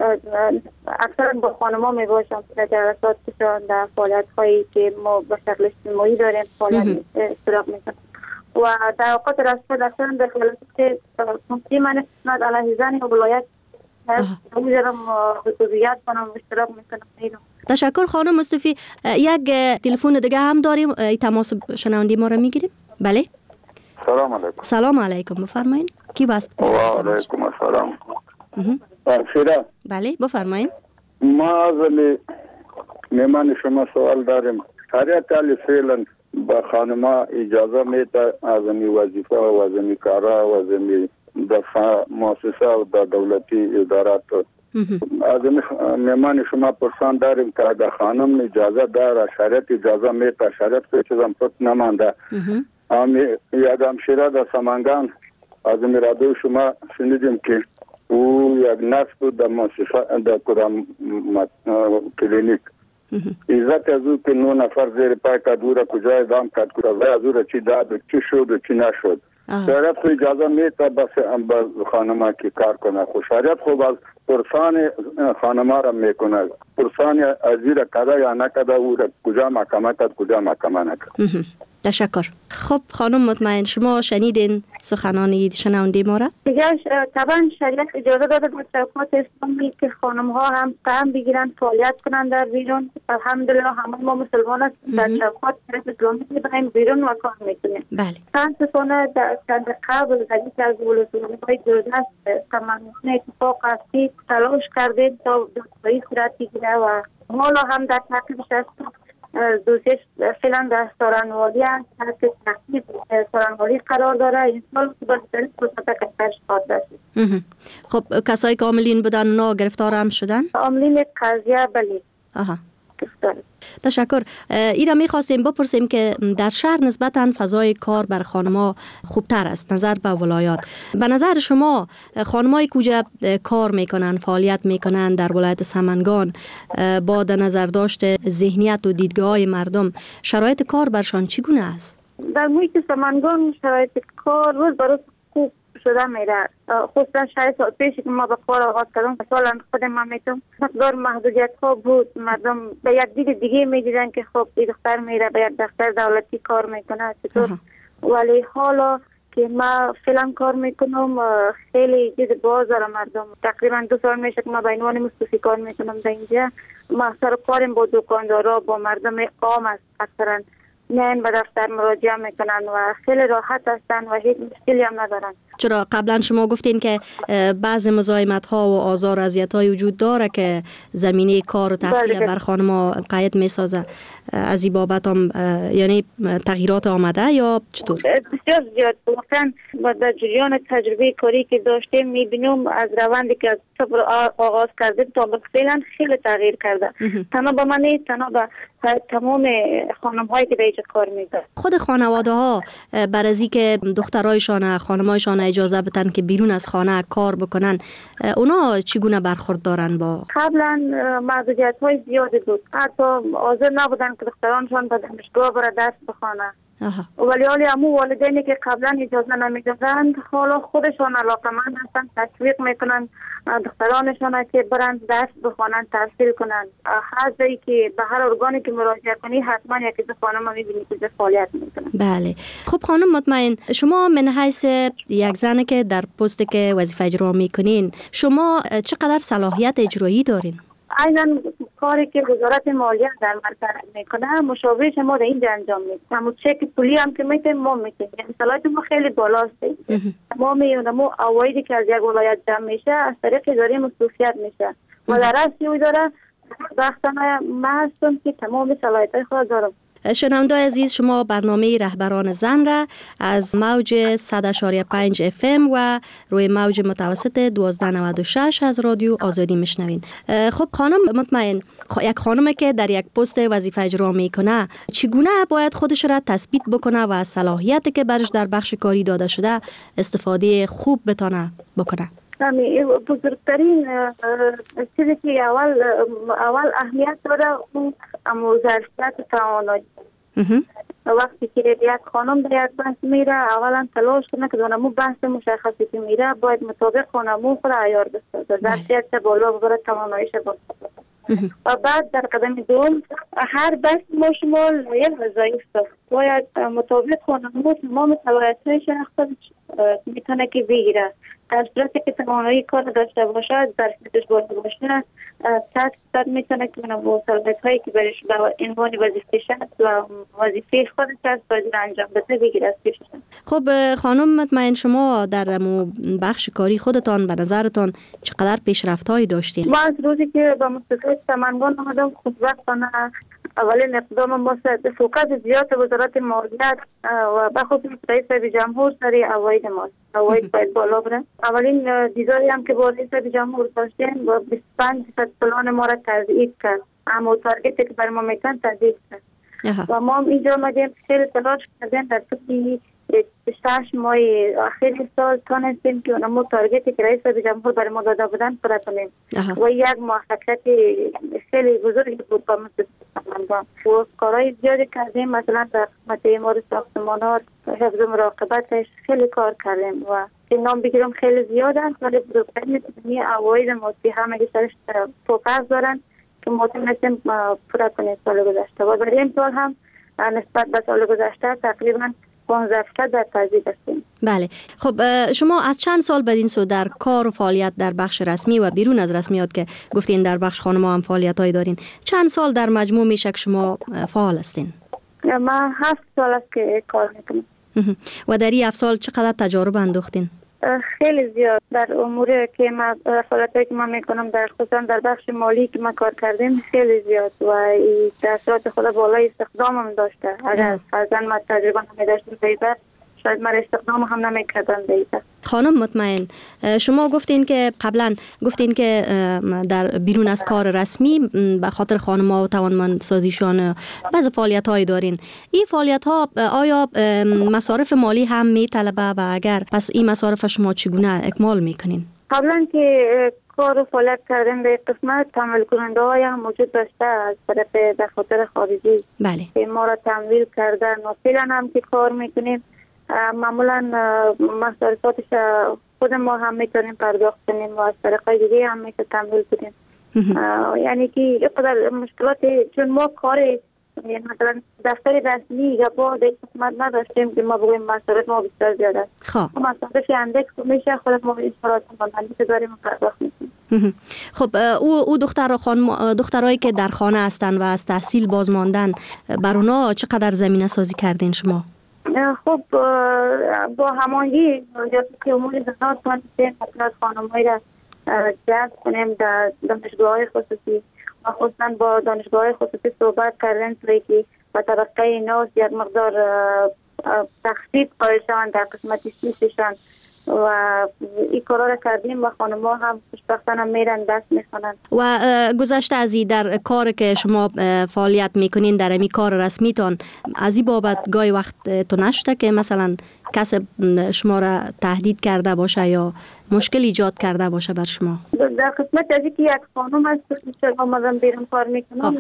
اکثرا با خانم‌ها میباشم در جلساتشان در فعالیت‌هایی که ما به شکل اجتماعی داریم فعالیت اشتراک میکنم و در اوقات رسمی اکثرا در خلالات کنفی من اسناد علیه زن ولایت میذارم خصوصیت کنم اشتراک میکنم. تشکر خانم مصطفی. یک تلفن دیگه هم داریم، تماس شنونده ما رو میگیریم. بله. سلام علیکم. سلام علیکم، بفرمایین. کی باس؟ و علیکم السلام. شیرا. بله بفرمایین. ما از میمان شما سوال داریم. شریعت علی فعلا با خانما اجازه میده از این وظیفه و از این کارا و از این دفاع مؤسسه و دولتی ادارات از میمان شما پرسان داریم که در خانم اجازه داره، شریعت اجازه میده، شریعت که چیزم پت نمانده. یادم شیرا در سمنگان از میرادو شما شنیدیم که او یک نصب در مؤسسه در کدام کلینیک عزت از او که 9 نفر زیر پای کدور کجا ادام کرد کجا از او را چی داد چی شد و چی نشد. شریعت خو اجازه میده بس خانما که کار کنه، خو شریعت خو باز پرسان خانما را میکنه، پرسان از زیر کده یا نکده او را کجا محکمه کرد کجا محکمه نکرد. تشکر. خب خانم مطمئن شما شنیدین سخنان شنونده ما را؟ دیگه طبعا شریعت اجازه داده در چوکات اسلامی که خانم ها هم سهم بگیرن فعالیت کنن در بیرون. الحمدلله همه ما مسلمان هستیم در چوکات اسلامی میبریم بیرون و کار میکنیم. بله. متاسفانه در قبل حدیث از ولسوالی گذشته تمامی اتفاق هستی تلاش کردیم تا دستگاهی صورت بگیره و حالا هم در تعقیبش هستیم. دوستش فعلا در سارنوالی هست که تحقیب سارنوالی قرار داره. این سال که باید دارید فرصت کسرش خواهد داشتید. خب کسایی که عاملین بودن اونا گرفتار هم شدن؟ عاملین قضیه بله. گرفتار. تشکر. ایرا میخواستیم بپرسیم که در شهر نسبتاً فضای کار بر خانم‌ها خوبتر است نظر به ولایات. به نظر شما خانم‌های کجا کار میکنن، فعالیت میکنن در ولایت سمنگان با در نظر داشت ذهنیت و دیدگاه مردم شرایط کار برشان چگونه است؟ در محیط سمنگان شرایط کار روز به روز خوب شده میره. خصوصا 6 سال پیش که ما به کار آغاز کردم سالا خود ما میتونم مقدار محدودیت ها بود، مردم به یک دید دیگه میدیدن که خب این دختر میره به یک دفتر دولتی کار میکنه چطور. ولی حالا که ما فعلا کار میکنم خیلی دید باز داره مردم. تقریبا 2 سال میشه که ما به عنوان مصرفی کار میکنم در اینجا. ما سر کاریم با دکاندارا با مردم عام است، اکثرا نه به دفتر مراجعه میکنن و خیلی راحت هستن و هیچ مشکلی هم ندارن. چرا قبلا شما گفتین که بعض مزاحمت ها و آزار و اذیت های وجود داره که زمینه کار و تحصیل بر خانم‌ها قید میسازه، از این بابت هم یعنی تغییرات آمده یا چطور؟ بسیار زیاد. واقعا در جریان تجربه کاری که داشتیم میبینیم از روندی که از صفر آغاز کردیم تا فعلا خیلی تغییر کرده. تنها به من نیست، تنها به تمام خانم هایی که در کار میکنن. خود خانواده ها بر از اینکه دخترایشان خانمایشان اجازه بدن که بیرون از خانه کار بکنن، اونا چگونه برخورد دارن؟ با قبلا محدودیت های زیادی بود، حتی حاضر نبودن که دخترانشان به دانشگاه بره درس بخوانه. ولی همون والدینی که قبلا اجازه نمیدادند حالا خودشان علاقمند هستن، تشویق میکنن دخترانشان که برن درس بخوانن، تحصیل کنن. هر جایی که به هر ارگانی که مراجعه کنی حتما یکی دو خانم میبینی که فعالیت میکنن. بله. خب خانم مطمئن، شما من حیث یک زنی که در پستی که وظیفه اجرا میکنین، شما چقدر صلاحیت اجرایی دارین؟ عیناً کاری که وزارت مالیه در مرکز میکنه مشابهش ما در اینجا انجام میدیم. همون چک پولی هم که میتیم ما میتیم، یعنی صلاحیت ما خیلی بالاست. ما میونم اوایدی که از یک ولایت جمع میشه از طریق اداره مصروفیت میشه و در اصل اداره بخشنای ما هستم که تمام صلاحیت خود دارم. شنوندگان عزیز، شما برنامه رهبران زن را از موج 100.5 FM و روی موج متوسط 1296 از رادیو آزادی میشنوین. خب خانم مطمئن، یک خانمی که در یک پست وظیفه اجرا میکنه چگونه باید خودش را تثبیت بکنه و صلاحیتی که برش در بخش کاری داده شده استفاده خوب بتونه بکنه؟ بزرگترین چیزی که اول اهمیت داره اون ظرفیت توانایی. وقتی که یک خانم در یک بحث میره اولا تلاش کنه که دونمو بحث مشخصی که میره باید مطابق خانمو خود عیار بسته، ظرفیت بالا ببره، تواناییش بالا. و بعد در قدم دوم هر بحث ما شمال یک وظایف داره، باید مطابق خانمو تمام صلاحیت‌هایش خود میتونه که بگیره. در صورتی که توانایی کار داشته باشه، ظرفیتش بالا باشه، 100% میتونه که با صلاحیت‌هایی که برش به عنوان وظیفه شد و وظیفه خودش از باید انجام بده بگیره. خب خانم مطمئن، شما در بخش کاری خودتان به نظرتان چقدر پیشرفت‌هایی داشتین؟ ما از روزی که به مستشفیات سمنگان آمدم خودبختانه اولین اقدام ما فوکس زیاد وزارت مالیات و بخصوص رئیس جمهور سری اواید ماست. اواید باید بالا بره. اولین دیداری هم که با رئیس جمهور داشتیم و 25% پلان ما را تضعیف کرد. اما تارگتی که بر ما میتن تضعیف کرد. و ما اینجا آمدیم خیلی تلاش کردیم در طول 6 ماه اخیر سال تونستیم که اونمو تارگتی که رئیس جمهور برای ما داده بودن پورا کنیم و یک موفقیت خیلی بزرگی بود با مستثمران و کارهای زیادی کردیم. مثلا در قسمت امور ساختمانات حفظ مراقبتش خیلی کار کردیم و این نام بگیرم خیلی زیاد هست ولی بزرگترین اواید ماسی همه سرش فوکس دارن که ما تونستیم پورا کنیم سال گذشته و برای این سال هم نسبت به سال گذشته تقریبا 15% در تضعیف هستیم. بله. خب شما از چند سال بدین سو در کار و فعالیت در بخش رسمی و بیرون از رسمیات که گفتین در بخش خانم‌ها هم فعالیت‌هایی دارین، چند سال در مجموع میشه که شما فعال هستین؟ من 7 سال است که کار میکنم. و در این 7 سال چقدر تجارب اندوختین؟ خیلی زیاد در امور که ما فعالیتایی که من میکنم در خصوصا در بخش مالی که ما کار کردیم خیلی زیاد و این تاثیرات خود بالای استخدام هم داشته. اگر فرضاً ما تجربه نمی‌داشتیم بیشتر شاید من استخدام هم نمی‌کردم بیشتر. خانم مطمئن، شما گفتین که قبلا گفتین که در بیرون از کار رسمی به خاطر خانم‌ها و توانمندسازیشان بعضی فعالیت‌هایی دارین. این فعالیت‌ها آیا مصارف مالی هم می‌طلبه و اگر پس این مصارف شما چگونه اکمال می‌کنین؟ قبلا که کار و فعالیت کردن به قسمت تمویل کننده های هم موجود داشته از طرف دفاتر خارجی. بله. که ما را تمویل کردن و فعلا هم که کار میکنیم معمولا مصارفاتش خود ما هم میتونیم پرداخت کنیم و از طریق دیگه هم میشه تمویل کنیم. یعنی که یک قدر مشکلات چون ما کار یعنی مثلا دفتر رسمی یا با در قسمت نداشتیم که ما بگویم مصارف ما بسیار زیاده است. خب مصارف اندکس میشه خود ما اشتراک مالی که داریم پرداخت میکنیم. خب او دخترایی که در خانه هستن و از تحصیل باز ماندن بر اونا چقدر زمینه سازی کردین شما؟ خب با هماهنگی که امور زنان تونستیم مثلا خانم‌هایی را جذب کنیم در دانشگاه‌های خصوصی و خصوصا با دانشگاه‌های خصوصی صحبت کردن توی که با طبقه ناس یک مقدار تخفیف قائل شوند در قسمت فیسشان و این کارا را کردیم و خانم‌ها هم خوشبختانه میرن دست میخونن. و گذشته از این در کار که شما فعالیت میکنین در این کار رسمیتان از این بابت گاهی وقت تو نشده که مثلا کسی شما را تهدید کرده باشه یا مشکل ایجاد کرده باشه بر شما؟ در قسمت از اینکه یک خانم هست که آمدم بیرون کار میکنم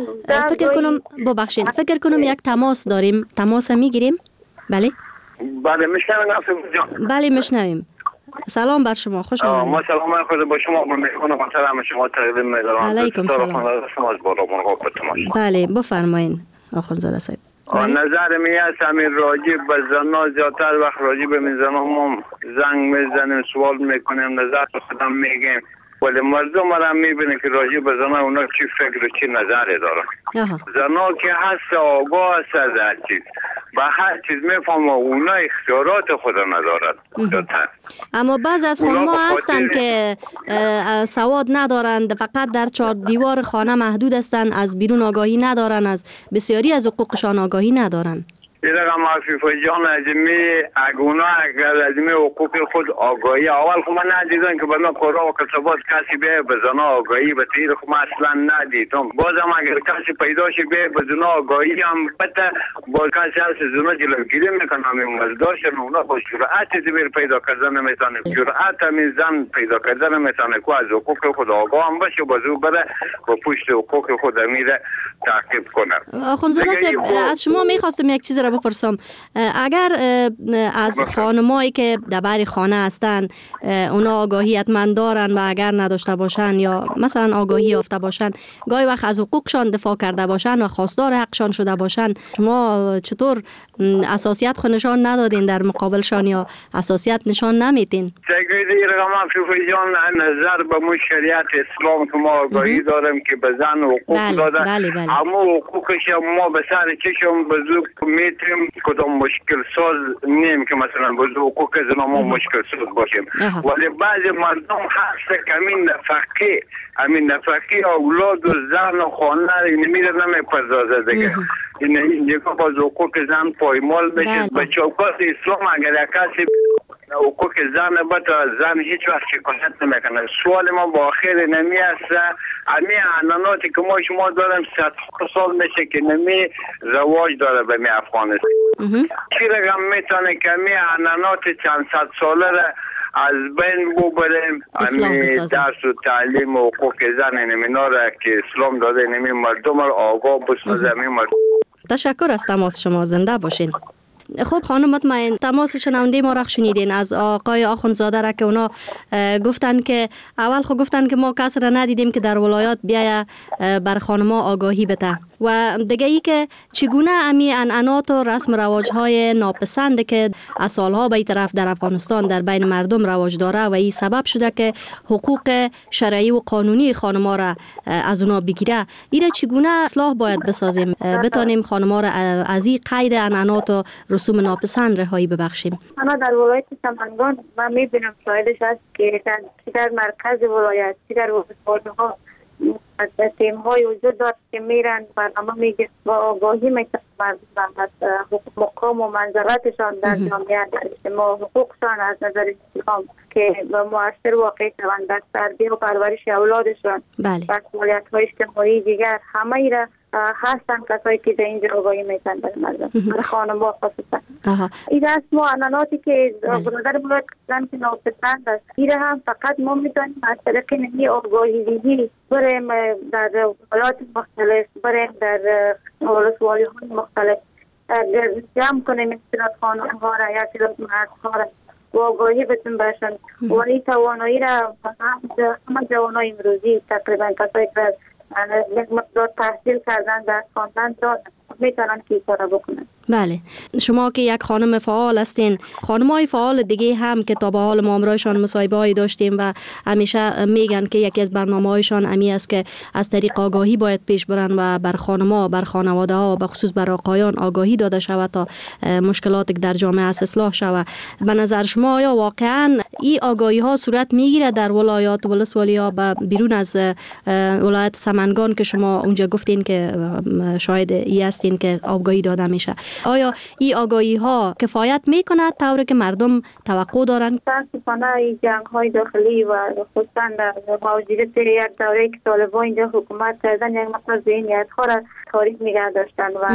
فکر کنم یک تماس داریم. تماس میگیریم؟ بله؟ بله میشنویم. بله میشنویم. سلام بر شما، خوش آمدید. ما سلام خود با شما میکنم. سلام شما تقدیم می‌کنم. علیکم سلام. بله بفرمایید آخوندزاده صاحب. نظر میاد همین راجع به زنان زیادتر وقت راجع به زنان ما زنگ میزنیم سوال میکنیم نظر خودم میگیم ولی مردم را میبینه که راجع به زنها اونا چی فکر و چی نظری دارن. زنها که هست آگاه هست از هر چیز، به هر چیز میفهمه، اونا اختیارات خود ندارد. اما بعض از خانم‌ها هستند که سواد ندارند، فقط در 4 دیوار خانه محدود هستند، از بیرون آگاهی ندارند، از بسیاری از حقوقشان آگاهی ندارند. این رقم عفیفه جان اگونا از می حقوق خود آگاهی اول خب من ندیدم که بنا کارا و کسبات کسی بیه به زنا آگاهی به تیر خب من اصلا ندیدم. بازم اگر کسی پیدا شه بیه به زنا آگاهی هم پته باز کسی هست زنا جلوگیری میکنه همین مزداشن اونا با جرأت زبیر پیدا کردن نمیتونه، جرأت همین زن پیدا کردن نمیتونه که از حقوق خود آگاه هم باشه، بازو بره با پشت حقوق خود میره تعقیب کنه. آخوندزاده صاحب از شما میخواستم یک چیز را بپرسم. اگر از خانمایی که در خانه هستن اونا آگاهی حتما دارن و اگر نداشته باشن یا مثلا آگاهی یافته باشن، گاهی وقت از حقوقشان دفاع کرده باشن و خواستار حقشان شده باشن، شما چطور اساسیت خود نشان ندادین در مقابلشان یا اساسیت نشان نمیدین؟ سگویدی رقم فیفی جان نظر به مو شریعت اسلام که ما آگاهی دارم که به زن حقوق داده، اما حقوقش ما به سر چشم بزرگ میتیم کدام مشکل ساز نیم که مثلا بزرگ حقوق زن ما مشکل ساز باشیم. ولی بعضی مردم هست که همین نفقه اولاد و زن و خانه نمیره نمیپردازه دیگه. این دیگه باز حقوق زن پایمال بشه. به چوکات اسلام اگر کسی حقوق زن بتا زن هیچ وقت شکایت نمیکنه. سوال ما با آخر نمی است امی عناناتی که ما شما دارم 100 سال میشه که نمی رواج داره به می افغانستان. چی رقم میتونه که امی عنانات چند صد ساله را از بین ببریم؟ امی درس و تعلیم و حقوق زن نمینا را که اسلام داده نمی مردم را آگاه بسازه. تشکر از تماس شما، زنده باشین. خب خانم مطمئن، تماس شنونده ما را شنیدین از آقای آخوندزاده را که اونا گفتن که اول خب گفتن که ما کس را ندیدیم که در ولایات بیایه بر خانم‌ها آگاهی بده و دیگه ای که چگونه امی عنعنات و رسم رواج های ناپسند که از سالها به این طرف در افغانستان در بین مردم رواج داره و این سبب شده که حقوق شرعی و قانونی خانم‌ها را از اونا بگیره، ایره چگونه اصلاح باید بسازیم بتانیم خانم‌ها را از این قید عنعنات و رسوم ناپسند رهایی ببخشیم؟ انا در ولایت سمنگان من میبینم شاهدش هست که در مرکز ولایت در ولایت‌ها تیم های وجود دارد که میرن برنامه میگه با آگاهی میتونن مردم از مقام و منزلتشان در جامعه در اجتماع حقوقشان از نظر اسلام که مؤثر واقع شوند در تربیت و پرورش اولادشان و مسئولیت های اجتماعی دیگر همه ای را هستن کسایی که در اینجا آگاهی میتن بر مردم بر خانم‌ها خصوصا. این از ما عنعناتی که برادر بلاد کسان که ناپسند است این هم فقط ما میتونیم از طریق نمی آگاهی دیگی بریم در ولایات مختلف، بریم در ولسوالی های مختلف جمع کنیم اصطلاح خانم‌ها را یا اصطلاح مردها را و آگاهی بتون باشن و این توانایی را همه جوانای امروزی تقریبا کسایی که یک مقدار تحصیل کردن در خواندن میتونن که کارا بکنن. بله، شما که یک خانم فعال هستین، خانم‌های فعال دیگه هم که تا به حال ما امرایشان مصاحبه‌ای داشتیم و همیشه میگن که یکی از برنامه‌هایشان امی است که از طریق آگاهی باید پیش برن و بر خانم‌ها، بر خانواده‌ها و به خصوص بر آقایان آگاهی داده شود تا مشکلاتی که در جامعه است اصلاح شود. به نظر شما آیا واقعاً این آگاهی‌ها صورت میگیره در ولایات ولسوالی‌ها و بیرون از ولایت سمنگان که شما اونجا گفتین که شاهد ای هستین که آگاهی داده میشه؟ آیا این آگاهی ها کفایت میکنه طوری که مردم توقع دارن؟ متاسفانه این جنگ های داخلی و خصوصا موجودیت یک دوره که طالبان اینجا حکومت کردن یک مقدار ذهنیت ها را تاریک نگه داشتن و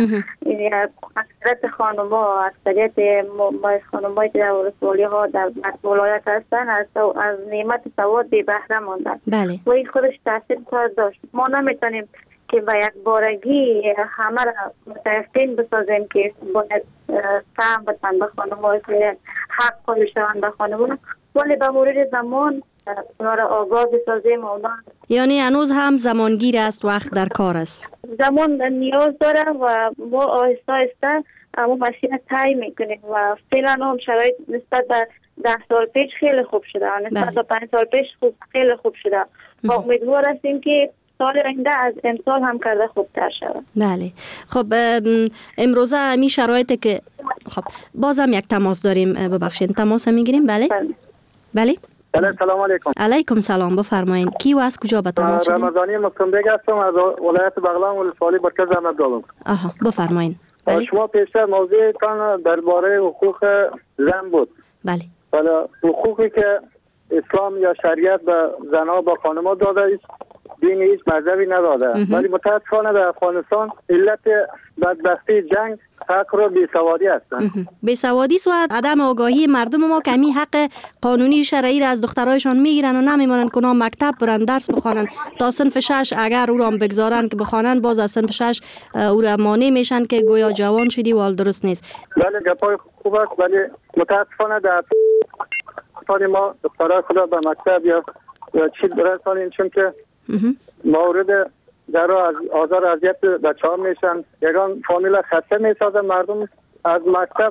اکثریت خانم‌ها اکثریت خانم‌هایی که در ولسوالی ها در ولایت هستن از نعمت سواد بی بهره ماندن. بله. و این خودش تاثیر کار داشت. ما نمیتونیم که با یک بارگی همه را متیقن بسازیم که باید فهم بتن به خانم‌ها که حق خودشان به خانم‌ها، ولی به مرور زمان اونا را آگاه بسازیم. یعنی هنوز هم زمانگیر است، وقت در کار است. زمان نیاز داره و ما آهسته آهسته اما مسیر طی میکنیم و فعلا هم شرایط نسبت به 10 سال پیش خیلی خوب شده، نسبت به 5 سال پیش خیلی خوب شده. امیدوار هستیم که سال آینده از امسال هم کرده خوبتر شود. بله. خب امروزه همین شرایطی که خب بازم یک تماس داریم، ببخشید تماس هم میگیریم. بله بله. سلام علیکم. علیکم سلام، بفرمایید. کی و از کجا به تماس شدید؟ رمضانی مکتومبگ هستم از ولایت بغلان ولسوالی مرکز احمد دادم. بفرمایید. شما پیشتر موضوعتان درباره حقوق زن بود. بله. حقوقی که اسلام یا شریعت به زنها با خانم‌ها داده است، دین هیچ مذهبی نداده. ولی متاسفانه در افغانستان علت بدبختی جنگ حق رو بیسوادی هستند. بیسوادی و عدم آگاهی مردم ما که همین حق قانونی شرعی را از دخترایشان میگیرن و نمیمونن که اونا مکتب برن درس بخوانن تا صنف 6. اگر او را بگذارن که بخوانن باز از صنف 6 او را مانع میشن که گویا جوان شدی و حال درست نیست. بله گپای خوب است، ولی متاسفانه در ما دخترای خدا به مکتب یا چی برسانیم، چون که مورد در از آزار اذیت بچه‌ها میشن. یگان فامیل خسته میسازه مردم از مکتب،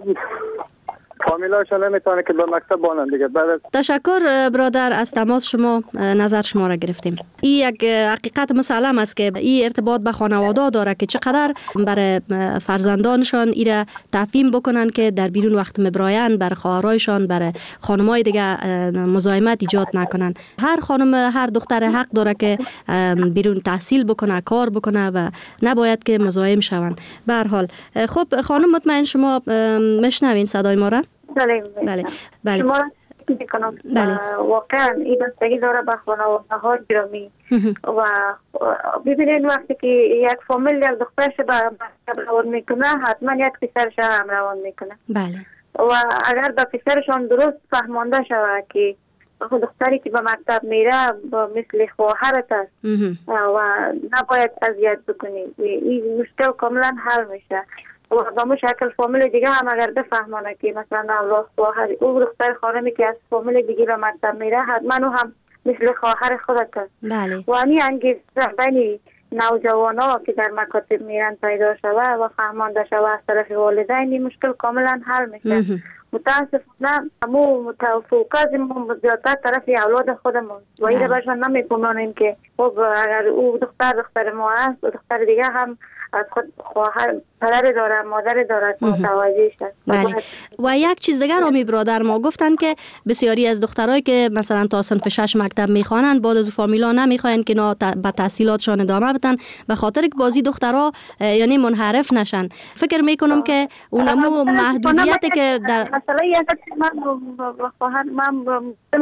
فامیلاشون نمیتونه که به مکتب بانن دیگه. تشکر برادر از تماس شما، نظر شما را گرفتیم. این یک حقیقت مسلم است که این ارتباط به خانواده داره که چقدر برای فرزندانشان ایره تفهیم بکنن که در بیرون وقت مبراین بر خواهرایشان بر خانمای دیگه مزاحمت ایجاد نکنن. هر خانم هر دختر حق داره که بیرون تحصیل بکنه، کار بکنه و نباید که مزاحم شون. به هر حال خب خانم مطمئن شما میشنوین صدای ما را؟ بله. شما را میکنم. واقعا این بستگی داره به خانواده ها گرامی و ببینید وقتی که یک فامیل یک دخترش به مکتب روان میکنه حتما یک پسرش هم روان میکنه. بله. و اگر به پسرشان درست فهمانده شود که دختری که به مکتب میره مثل خواهرت است و نباید اذیت بکنی، این مشکل کاملا حل میشه. و با مو شکل فامیل دیگه هم اگر بفهمانه که مثلا اولاد خواهر او دختر خانمی که از فامیل دیگه به مکتب میره حتما هم مثل خواهر خودت است. بله. و همین انگیزه بین نوجوانا که در مکاتب میرن پیدا شوه و فهمانده شوه از طرف والدین مشکل کاملا حل میشه. متاسفانه مو فوکس ما زیادتر طرف اولاد خودمون و این باشون نمیکنیم که خب اگر او دختر ما است و دختر دیگه هم از خود خواهر پدر داره مادر داره متوجه شد. بله. و یک چیز دیگر امی برادر ما گفتن که بسیاری از دخترایی که مثلا تا صنف 6 مکتب میخوانن بعد از فامیلا نمیخواین که به تحصیلاتشان ادامه بدن به خاطر که بازی دخترها یعنی منحرف نشن. فکر میکنم که اونمو محدودیتی که در مثلا یک من خواهر من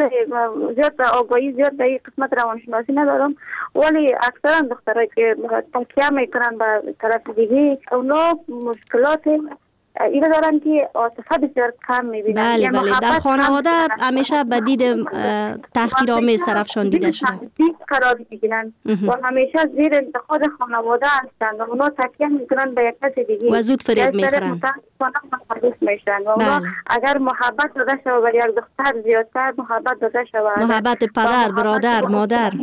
زیاد آگاهی زیاد در این قسمت روانشناسی ندارم، ولی اکثرا دخترایی که تکیه میکنن به طرف دیگه اونا مشکلات اینا دارن که عاطفه بسیار کم میبینن. بله بله در خانواده همیشه به دید تحقیرآمیز طرفشان دیده شده. دید قرار میگیرن و همیشه زیر انتقاد خانواده هستند و اونا تکیه میکنن به یک کس دیگه و زود فریب میخورن. و اونا اگر محبت داده شود بر یک دختر زیادتر محبت داده شود، محبت پدر برادر مادر،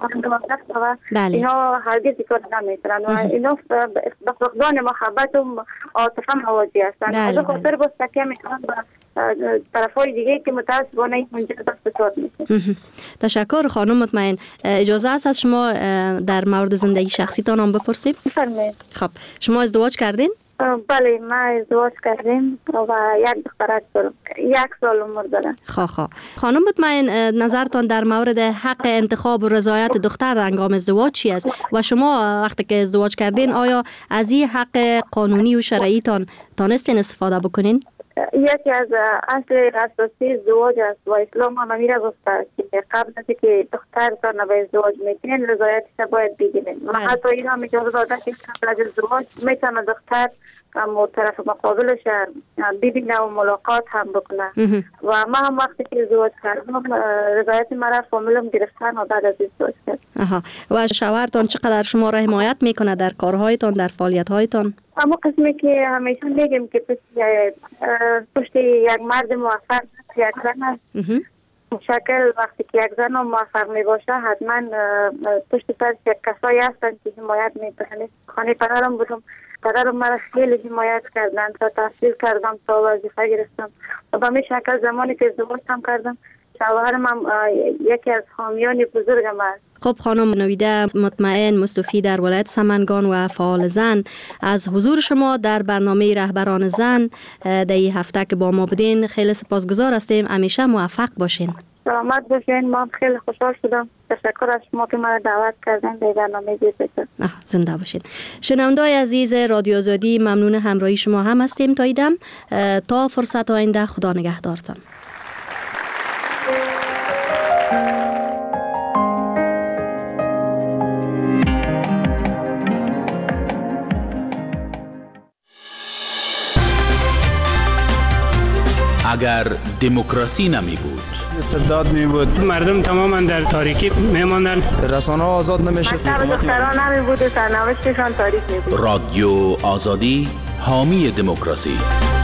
بله اینا هرگز کار نمیکنن و اینا به فقدان محبت و عاطفه مواجه هستند. از خاطر باز تکیه میکنن به طرفای دیگه که متاسفانه منجر به فساد میشه. تشکر خانم مطمئن. اجازه است از شما در مورد زندگی شخصیتان هم بپرسیم؟ بفرمایید. خب شما ازدواج کردین؟ بله ما ازدواج کردیم و یک دختر دارم، 1 سال عمر دارم. خانم مطمئن نظرتان در مورد حق انتخاب و رضایت دختر هنگام ازدواج چی است و شما وقتی که ازدواج کردین آیا از این حق قانونی و شرعی تان تانستین استفاده بکنین؟ یکی از اصل اساسی ازدواج است و اسلام هم میره گفته که قبل از که دخترتان به ازدواج میکنین رضایتش باید بگیرین. و حتی این هم اجازه داده که قبل از ازدواج میتونه دختر طرف مقابلش ببینه و ملاقات هم بکنه. و ما هم وقتی که ازدواج کردم رضایت مرا فامیلم گرفتن و بعد از ازدواج کردم. و شوهرتان چقدر شما را حمایت میکنه در کارهایتان در فعالیت‌هایتان؟ اما قسمی که همیشه میگم که پشت یک مرد موفق یک زن است. شکل وقتی که یک زن موفق می باشه حتما پشت سرش یک کسایی هستند که حمایت میکنند. خانه پدرم بودم دختره رو مرا خیلی حمایت کردن تا تحصیل کردم تا وظیفه گرفتم و به همین شکل زمانی که ازدواج هم کردم شوهرم هم یکی از حامیان بزرگم است. خب خانم نویده مطمئن مصطفی در ولایت سمنگان و فعال زن از حضور شما در برنامه رهبران زن در این هفته که با ما بودین خیلی سپاسگزار هستیم. همیشه موفق باشین. سلامت باشین. ما خیلی خوشحال شدم. تشکر از شما که مرا دعوت کردین به برنامه دیگه. زنده باشین. شنونده‌های عزیز رادیو آزادی ممنون همراهی شما هم هستیم تا ایدم. تا فرصت آینده خدا نگهدارتان. اگر دموکراسی نمی بود، استبداد می بود، مردم تماما در تاریکی می ماندن، رسانه ها آزاد نمیشد، دختران نمی بود و سرنوشتشان تاریک می بود. رادیو آزادی حامی دموکراسی.